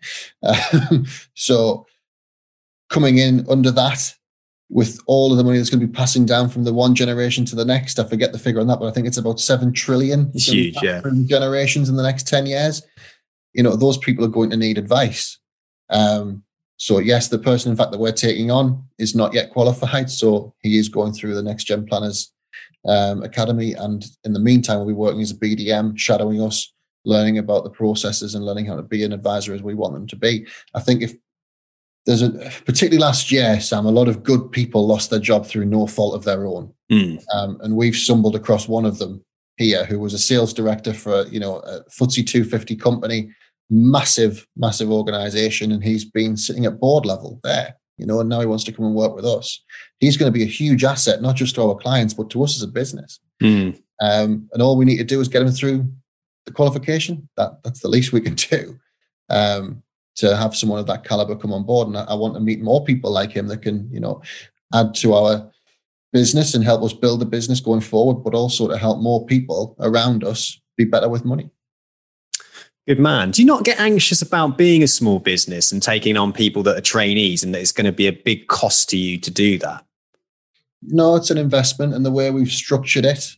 Speaker 2: So coming in under that, with all of the money that's going to be passing down from the one generation to the next, I forget the figure on that, but I think it's about 7 trillion.
Speaker 1: It's huge, yeah.
Speaker 2: Generations in the next 10 years. Those people are going to need advice. So yes, the person, in fact, that we're taking on is not yet qualified. So he is going through the Next Gen Planners Academy. And in the meantime, we'll be working as a BDM, shadowing us, learning about the processes and learning how to be an advisor as we want them to be. I think if there's particularly last year, Sam, a lot of good people lost their job through no fault of their own. And we've stumbled across one of them here, who was a sales director for, a FTSE 250 company, massive organization. And he's been sitting at board level there, and now he wants to come and work with us. He's going to be a huge asset, not just to our clients, but to us as a business. And all we need to do is get him through the qualification. That's the least we can do. To have someone of that caliber come on board. And I want to meet more people like him that can, add to our business and help us build the business going forward, but also to help more people around us be better with money.
Speaker 1: Good man. Do you not get anxious about being a small business and taking on people that are trainees, and that it's going to be a big cost to you to do that?
Speaker 2: No, it's an investment, and the way we've structured it,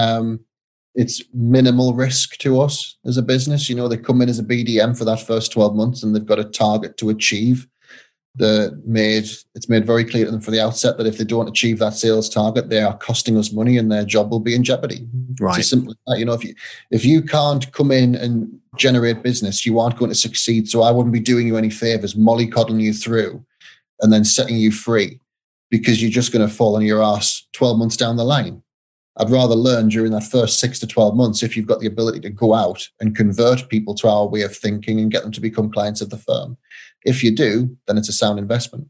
Speaker 2: it's minimal risk to us as a business. They come in as a BDM for that first 12 months and they've got a target to achieve. It's made very clear to them from the outset that if they don't achieve that sales target, they are costing us money and their job will be in jeopardy.
Speaker 1: Right.
Speaker 2: It's as simple as that. If you can't come in and generate business, you aren't going to succeed. So I wouldn't be doing you any favors, mollycoddling you through and then setting you free, because you're just going to fall on your ass 12 months down the line. I'd rather learn during that first 6 to 12 months if you've got the ability to go out and convert people to our way of thinking and get them to become clients of the firm. If you do, then it's a sound investment.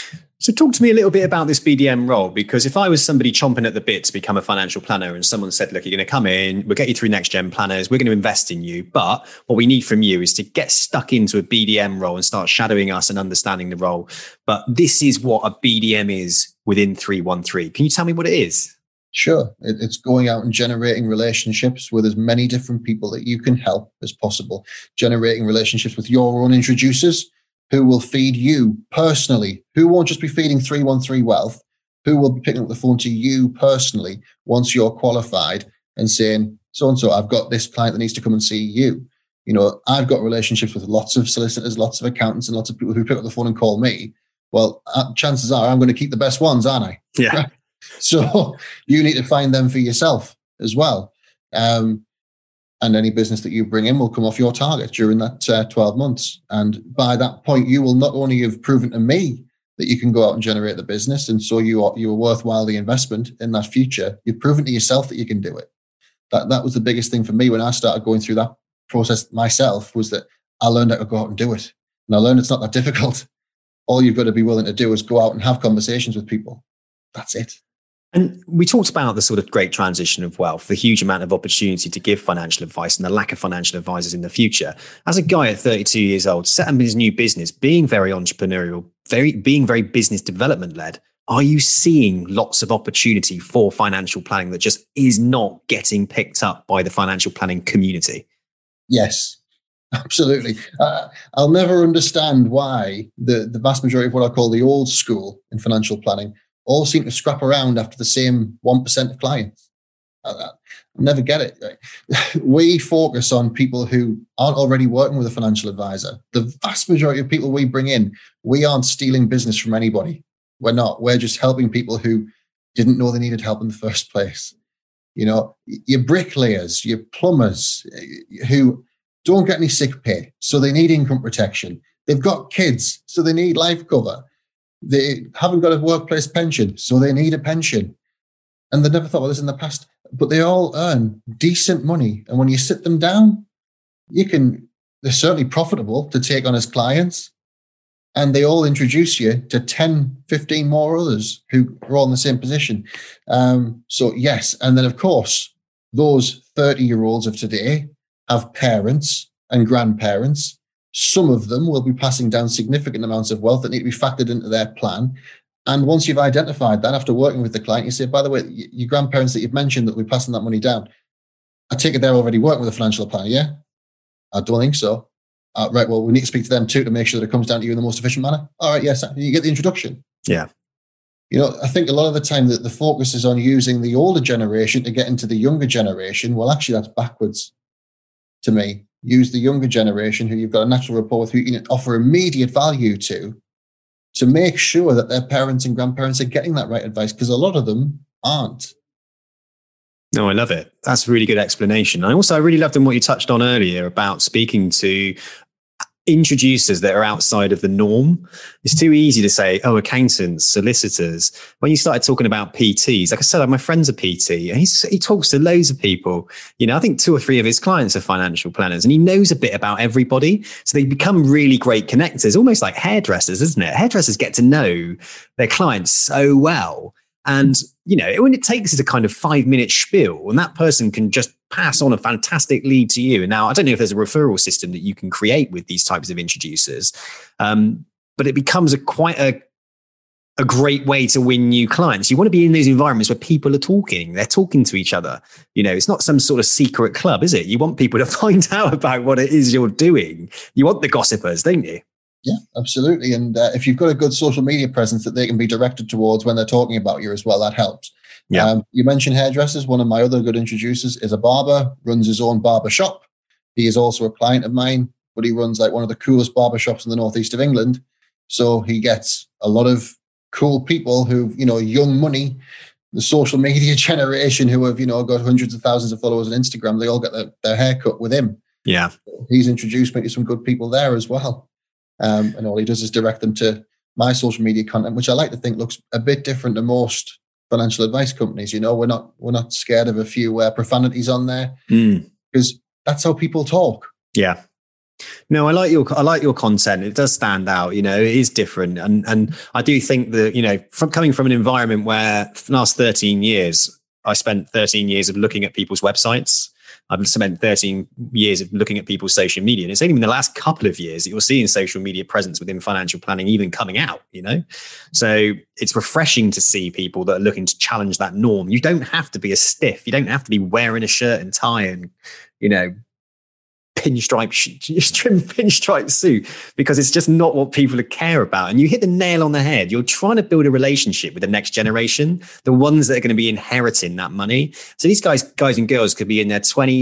Speaker 1: So talk to me a little bit about this BDM role, because if I was somebody chomping at the bit to become a financial planner and someone said, look, you're going to come in, we'll get you through Next Gen Planners, we're going to invest in you, but what we need from you is to get stuck into a BDM role and start shadowing us and understanding the role. But this is what a BDM is within 313. Can you tell me what it is?
Speaker 2: Sure. It's going out and generating relationships with as many different people that you can help as possible. Generating relationships with your own introducers who will feed you personally, who won't just be feeding 313 Wealth, who will be picking up the phone to you personally once you're qualified and saying, so-and-so, I've got this client that needs to come and see you. I've got relationships with lots of solicitors, lots of accountants, and lots of people who pick up the phone and call me. Well, chances are I'm going to keep the best ones, aren't I?
Speaker 1: Yeah.
Speaker 2: So you need to find them for yourself as well. And any business that you bring in will come off your target during that 12 months. And by that point, you will not only have proven to me that you can go out and generate the business, and so you are worthwhile the investment in that future, you've proven to yourself that you can do it. That was the biggest thing for me when I started going through that process myself, was that I learned how to go out and do it. And I learned it's not that difficult. All you've got to be willing to do is go out and have conversations with people. That's it.
Speaker 1: And we talked about the sort of great transition of wealth, the huge amount of opportunity to give financial advice and the lack of financial advisors in the future. As a guy at 32 years old, setting up his new business, being very entrepreneurial, being very business development led, are you seeing lots of opportunity for financial planning that just is not getting picked up by the financial planning community?
Speaker 2: Yes, absolutely. I'll never understand why the vast majority of what I call the old school in financial planning all seem to scrap around after the same 1% of clients. I never get it. We focus on people who aren't already working with a financial advisor. The vast majority of people we bring in, we aren't stealing business from anybody. We're not. We're just helping people who didn't know they needed help in the first place. Your bricklayers, your plumbers who don't get any sick pay, so they need income protection. They've got kids, so they need life cover. They haven't got a workplace pension, so they need a pension. And they never thought about this in the past, but they all earn decent money. And when you sit them down, they're certainly profitable to take on as clients. And they all introduce you to 10, 15 more others who are all in the same position. So yes. And then of course, those 30-year-olds of today have parents and grandparents. Some of them will be passing down significant amounts of wealth that need to be factored into their plan. And once you've identified that, after working with the client, you say, by the way, your grandparents that you've mentioned that will be passing that money down, I take it they're already working with a financial planner, yeah? I don't think so. Right, well, we need to speak to them too to make sure that it comes down to you in the most efficient manner. All right, yes, you get the introduction.
Speaker 1: Yeah.
Speaker 2: I think a lot of the time that the focus is on using the older generation to get into the younger generation. Well, actually, that's backwards to me. Use the younger generation who you've got a natural rapport with, who you can offer immediate value to make sure that their parents and grandparents are getting that right advice, because a lot of them aren't.
Speaker 1: No, I love it. That's a really good explanation. I really loved what you touched on earlier about speaking to introducers that are outside of the norm. It's too easy to say, oh, accountants, solicitors. When you started talking about PTs, like I said, my friend's a PT and he talks to loads of people. I think 2 or 3 of his clients are financial planners and he knows a bit about everybody. So they become really great connectors, almost like hairdressers, isn't it? Hairdressers get to know their clients so well. And, when it takes a kind of 5-minute spiel and that person can just pass on a fantastic lead to you. And now I don't know if there's a referral system that you can create with these types of introducers, but it becomes quite a great way to win new clients. You want to be in those environments where people are talking, they're talking to each other. It's not some sort of secret club, is it? You want people to find out about what it is you're doing. You want the gossipers, don't you?
Speaker 2: Yeah, absolutely. And if you've got a good social media presence that they can be directed towards when they're talking about you as well, that helps. Yeah. You mentioned hairdressers. One of my other good introducers is a barber, runs his own barber shop. He is also a client of mine, but he runs like one of the coolest barber shops in the northeast of England. So he gets a lot of cool people who, young money, the social media generation who have, got hundreds of thousands of followers on Instagram. They all get their hair cut with him.
Speaker 1: Yeah.
Speaker 2: He's introduced me to some good people there as well. And all he does is direct them to my social media content, which I like to think looks a bit different to most financial advice companies. We're not scared of a few profanities on there because that's how people talk.
Speaker 1: Yeah. No, I like your content. It does stand out. It is different, and I do think that from coming from an environment where for the last 13 years, I spent 13 years of looking at people's websites. I've spent 13 years of looking at people's social media. And it's only in the last couple of years that you're seeing social media presence within financial planning even coming out, So it's refreshing to see people that are looking to challenge that norm. You don't have to be a stiff. You don't have to be wearing a shirt and tie and, pinstripe suit, because it's just not what people care about. And you hit the nail on the head. You're trying to build a relationship with the next generation, the ones that are going to be inheriting that money. So these guys and girls could be in their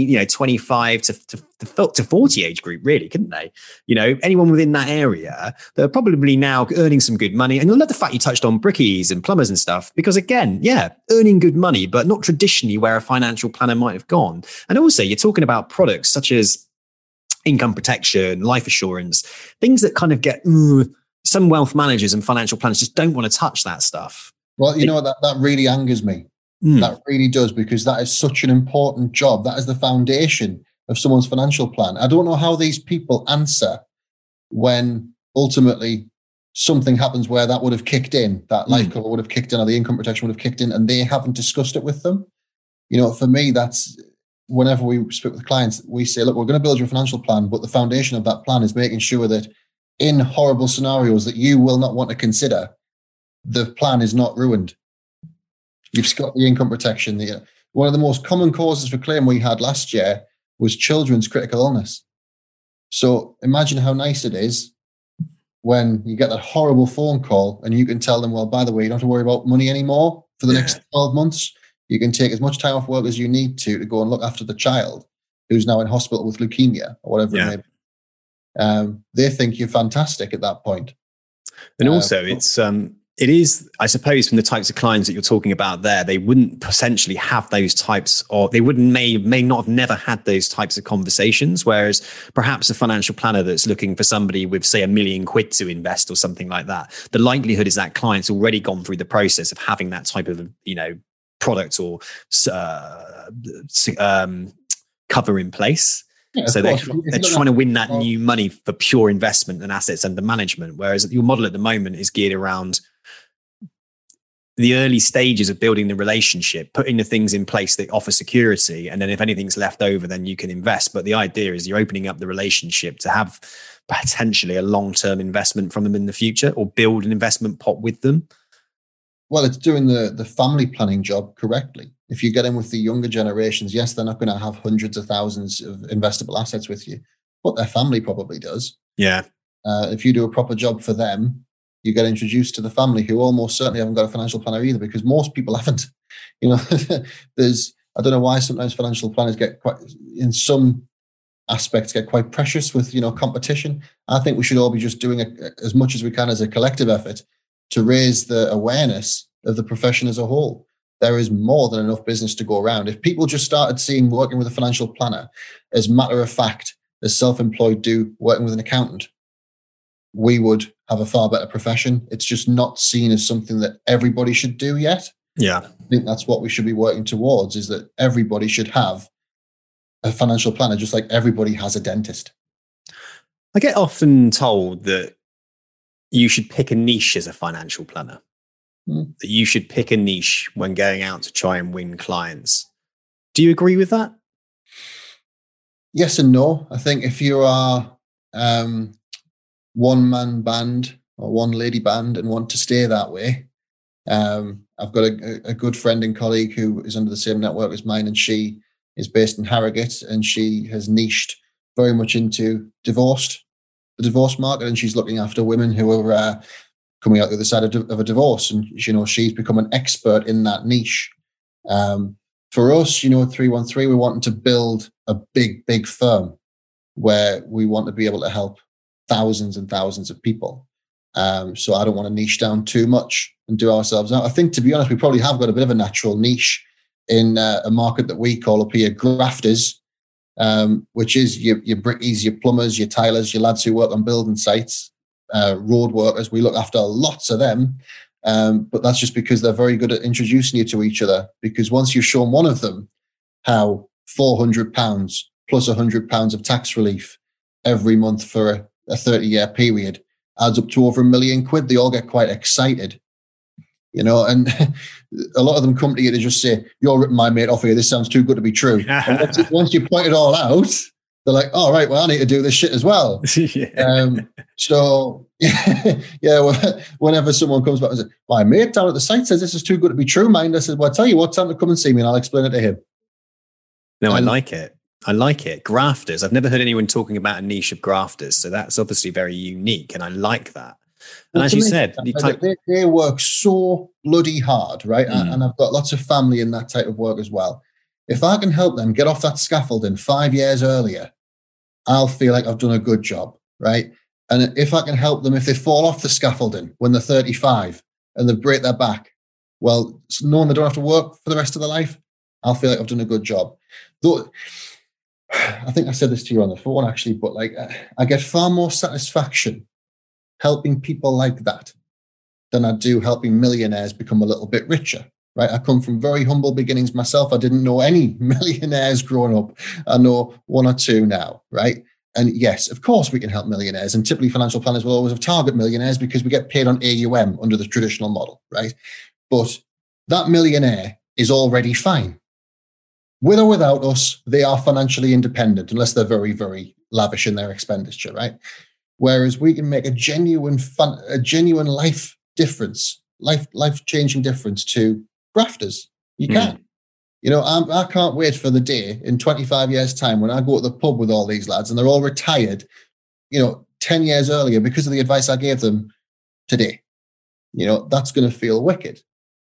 Speaker 1: 25 to 40 age group, really, couldn't they? Anyone within that area, they're probably now earning some good money. And you'll love the fact you touched on brickies and plumbers and stuff, because again, yeah, earning good money, but not traditionally where a financial planner might have gone. And also you're talking about products such as income protection, life assurance, things that kind of get some wealth managers and financial planners just don't want to touch that stuff.
Speaker 2: Well, that really angers me. That really does, because that is such an important job. That is the foundation of someone's financial plan. I don't know how these people answer when ultimately something happens where that would have kicked in, that life cover would have kicked in, or the income protection would have kicked in, and they haven't discussed it with them. For me, that's whenever we speak with clients, we say, look, we're going to build your financial plan, but the foundation of that plan is making sure that in horrible scenarios that you will not want to consider, the plan is not ruined. You've got the income protection. One of the most common causes for claim we had last year was children's critical illness. So imagine how nice it is when you get that horrible phone call and you can tell them, well, by the way, you don't have to worry about money anymore for the next 12 months. You can take as much time off work as you need to go and look after the child who's now in hospital with leukemia or whatever it may be. They think you're fantastic at that point.
Speaker 1: And also it is, I suppose, from the types of clients that you're talking about there, they wouldn't potentially have those types, or they may not have never had those types of conversations. Whereas perhaps a financial planner that's looking for somebody with, say, £1 million to invest or something like that, the likelihood is that client's already gone through the process of having that type of, product or cover in place.
Speaker 2: Yeah,
Speaker 1: So
Speaker 2: of
Speaker 1: they're,
Speaker 2: course. If
Speaker 1: they're
Speaker 2: you look
Speaker 1: trying to
Speaker 2: at-
Speaker 1: win that new money for pure investment and assets under management. Whereas your model at the moment is geared around the early stages of building the relationship, putting the things in place that offer security. And then if anything's left over, then you can invest. But the idea is you're opening up the relationship to have potentially a long-term investment from them in the future, or build an investment pot with them.
Speaker 2: Well, it's doing the family planning job correctly. If you get in with the younger generations, yes, they're not going to have hundreds of thousands of investable assets with you, but their family probably does.
Speaker 1: Yeah.
Speaker 2: If you do a proper job for them, you get introduced to the family, who almost certainly haven't got a financial planner either, because most people haven't. You know, I don't know why sometimes financial planners get quite, in some aspects, get quite precious with, competition. I think we should all be just doing as much as we can as a collective effort to raise the awareness of the profession as a whole. There is more than enough business to go around. If people just started seeing working with a financial planner as matter of fact, as self-employed do working with an accountant, we would have a far better profession. It's just not seen as something that everybody should do yet.
Speaker 1: Yeah.
Speaker 2: I think that's what we should be working towards, is that everybody should have a financial planner, just like everybody has a dentist.
Speaker 1: I get often told that you should pick a niche as a financial planner. That you should pick a niche when going out to try and win clients. Do you agree with that?
Speaker 2: Yes and no. I think if you are one-man band or one-lady band and want to stay that way, I've got a good friend and colleague who is under the same network as mine, and she is based in Harrogate, and she has niched very much into the divorce market, and she's looking after women who are coming out the other side of a divorce, and she's become an expert in that niche. For us, at 313, we wanted to build a big firm where we want to be able to help thousands and thousands of people. So I don't want to niche down too much and do ourselves out. I think, to be honest, we probably have got a bit of a natural niche in a market that we call up here grafters, which is your brickies, your plumbers, your tilers, your lads who work on building sites, road workers. We look after lots of them. But that's just because they're very good at introducing you to each other. Because once you've shown one of them how £400 plus £100 of tax relief every month for a 30-year period adds up to over £1 million, they all get quite excited. And a lot of them come to you to just say, "You're ripping my mate off here. This sounds too good to be true." And once you point it all out, they're like, "All right, well, I need to do this shit as well." So, whenever someone comes back and says, "My mate down at the site says this is too good to be true," mind, I said, "Well, I tell you what, time to come and see me and I'll explain it to him."
Speaker 1: No, I like it. Grafters. I've never heard anyone talking about a niche of grafters. So that's obviously very unique. And I like that. And as you said,
Speaker 2: they work so bloody hard, right? And I've got lots of family in that type of work as well. If I can help them get off that scaffolding 5 years earlier, I'll feel like I've done a good job, right? And if I can help them, if they fall off the scaffolding when they're 35 and they break their back, well, knowing they don't have to work for the rest of their life, I'll feel like I've done a good job. Though, I think I said this to you on the phone, actually, but I get far more satisfaction helping people like that than I do helping millionaires become a little bit richer, right? I come from very humble beginnings myself. I didn't know any millionaires growing up. I know one or two now, right? And yes, of course we can help millionaires. And typically financial planners will always have target millionaires because we get paid on AUM under the traditional model, right? But that millionaire is already fine. With or without us, they are financially independent unless they're very, very lavish in their expenditure, right? Whereas we can make a genuine life difference, life-changing difference to grafters. You can. I can't wait for the day in 25 years' time when I go to the pub with all these lads and they're all retired, 10 years earlier because of the advice I gave them today. That's going to feel wicked.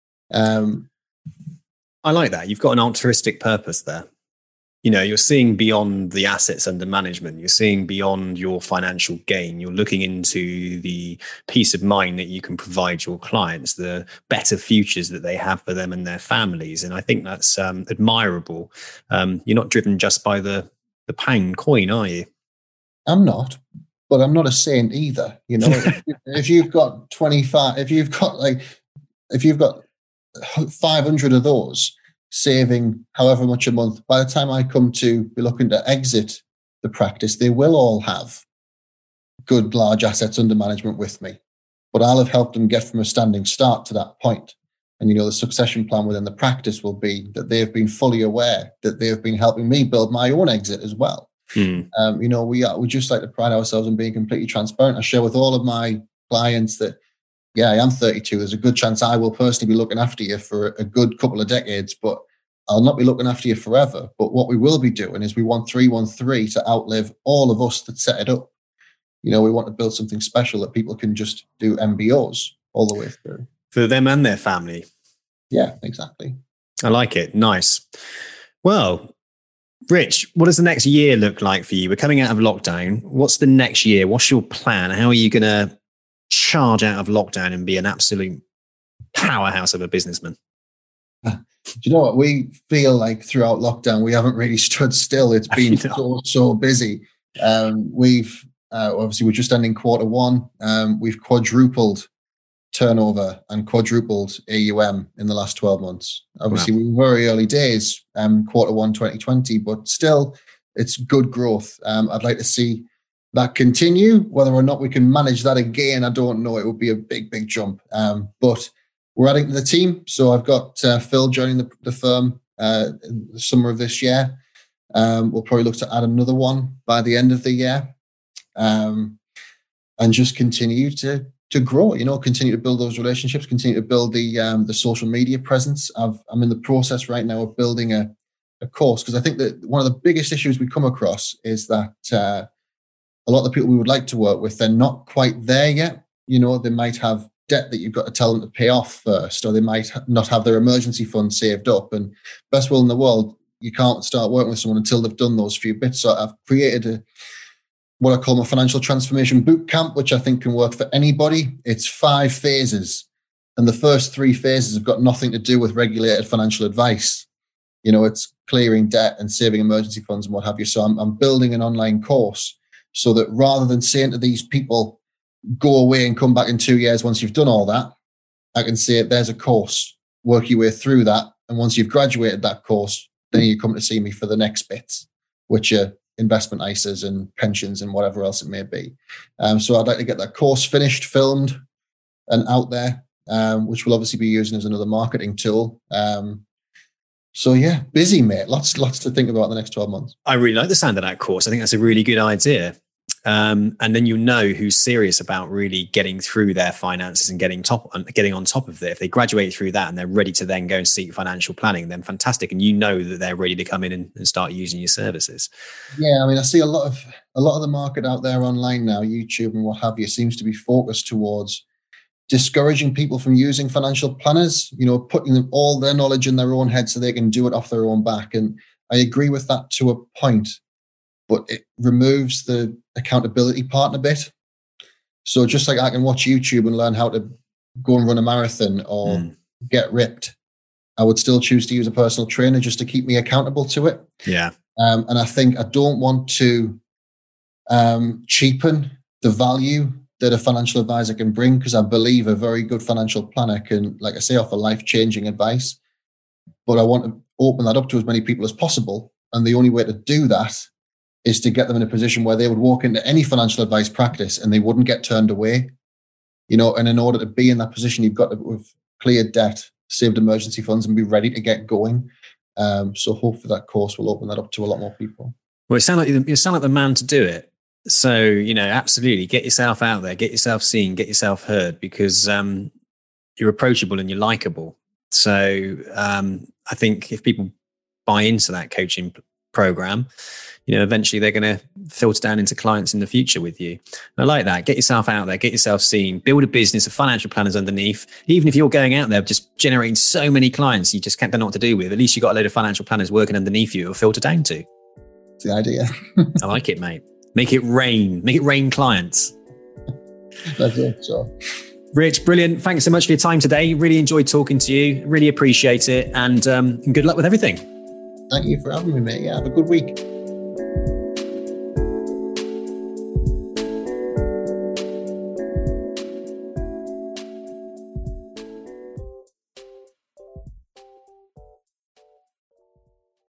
Speaker 1: I like that. You've got an altruistic purpose there. You're seeing beyond the assets under management. You're seeing beyond your financial gain. You're looking into the peace of mind that you can provide your clients, the better futures that they have for them and their families. And I think that's admirable. You're not driven just by the pound coin, are you?
Speaker 2: I'm not, but I'm not a saint either. If you've got 25, if you've got 500 of those saving however much a month, by the time I come to be looking to exit the practice, they will all have good large assets under management with me, but I'll have helped them get from a standing start to that point. And, the succession plan within the practice will be that they've been fully aware that they've been helping me build my own exit as well. We just like to pride ourselves on being completely transparent. I share with all of my clients that, yeah, I am 32. There's a good chance I will personally be looking after you for a good couple of decades, but I'll not be looking after you forever. But what we will be doing is we want 313 to outlive all of us that set it up. We want to build something special that people can just do MBOs all the way through.
Speaker 1: For them and their family.
Speaker 2: Yeah, exactly.
Speaker 1: I like it. Nice. Well, Rich, what does the next year look like for you? We're coming out of lockdown. What's the next year? What's your plan? How are you going to charge out of lockdown and be an absolute powerhouse of a businessman?
Speaker 2: Do you know what? We feel like throughout lockdown, we haven't really stood still. It's been so busy. We've obviously, we're just ending quarter one. We've quadrupled turnover and quadrupled AUM in the last 12 months. Obviously, we were very early days, quarter one 2020, but still, it's good growth. I'd like to see that continue. Whether or not we can manage that again, I don't know. It would be a big, big jump. But we're adding to the team. So I've got Phil joining the firm in the summer of this year. We'll probably look to add another one by the end of the year. And just continue to grow, continue to build those relationships, continue to build the social media presence. I'm in the process right now of building a course, because I think that one of the biggest issues we come across is that a lot of the people we would like to work with, they're not quite there yet. They might have debt that you've got to tell them to pay off first, or they might not have their emergency fund saved up. And best will in the world, you can't start working with someone until they've done those few bits. So I've created what I call my financial transformation boot camp, which I think can work for anybody. It's 5 phases. And the first 3 phases have got nothing to do with regulated financial advice. It's clearing debt and saving emergency funds and what have you. So I'm building an online course so that rather than saying to these people, go away and come back in 2 years once you've done all that, I can say, there's a course, work your way through that. And once you've graduated that course, then you come to see me for the next bits, which are investment ISAs and pensions and whatever else it may be. So I'd like to get that course finished, filmed and out there, which we'll obviously be using as another marketing tool. So yeah, busy, mate. Lots to think about in the next 12 months.
Speaker 1: I really like the sound of that course. I think that's a really good idea. And then who's serious about really getting through their finances and getting on top of it. If they graduate through that and they're ready to then go and seek financial planning, then fantastic. And that they're ready to come in and start using your services.
Speaker 2: Yeah, I see a lot of the market out there online now, YouTube and what have you, seems to be focused towards discouraging people from using financial planners, putting them all their knowledge in their own head so they can do it off their own back. And I agree with that to a point, but it removes the accountability part a bit. So just like I can watch YouTube and learn how to go and run a marathon or get ripped, I would still choose to use a personal trainer just to keep me accountable to it.
Speaker 1: Yeah.
Speaker 2: And I think I don't want to cheapen the value that a financial advisor can bring, because I believe a very good financial planner can, like I say, offer life-changing advice. But I want to open that up to as many people as possible. And the only way to do that is to get them in a position where they would walk into any financial advice practice and they wouldn't get turned away. And in order to be in that position, you've got to have cleared debt, saved emergency funds, and be ready to get going. So hopefully that course will open that up to a lot more people.
Speaker 1: Well, you sound like the man to do it. So, absolutely get yourself out there, get yourself seen, get yourself heard, because you're approachable and you're likable. So I think if people buy into that coaching program, eventually they're going to filter down into clients in the future with you. And I like that. Get yourself out there, get yourself seen, build a business of financial planners underneath. Even if you're going out there just generating so many clients, you just don't know what to do with. At least you've got a load of financial planners working underneath you or filter down to.
Speaker 2: That's the idea.
Speaker 1: I like it, mate. Make it rain clients.
Speaker 2: That's it. So,
Speaker 1: Rich, brilliant. Thanks so much for your time today. Really enjoyed talking to you. Really appreciate it. And good luck with everything.
Speaker 2: Thank you for having me, mate. Yeah, have a good week.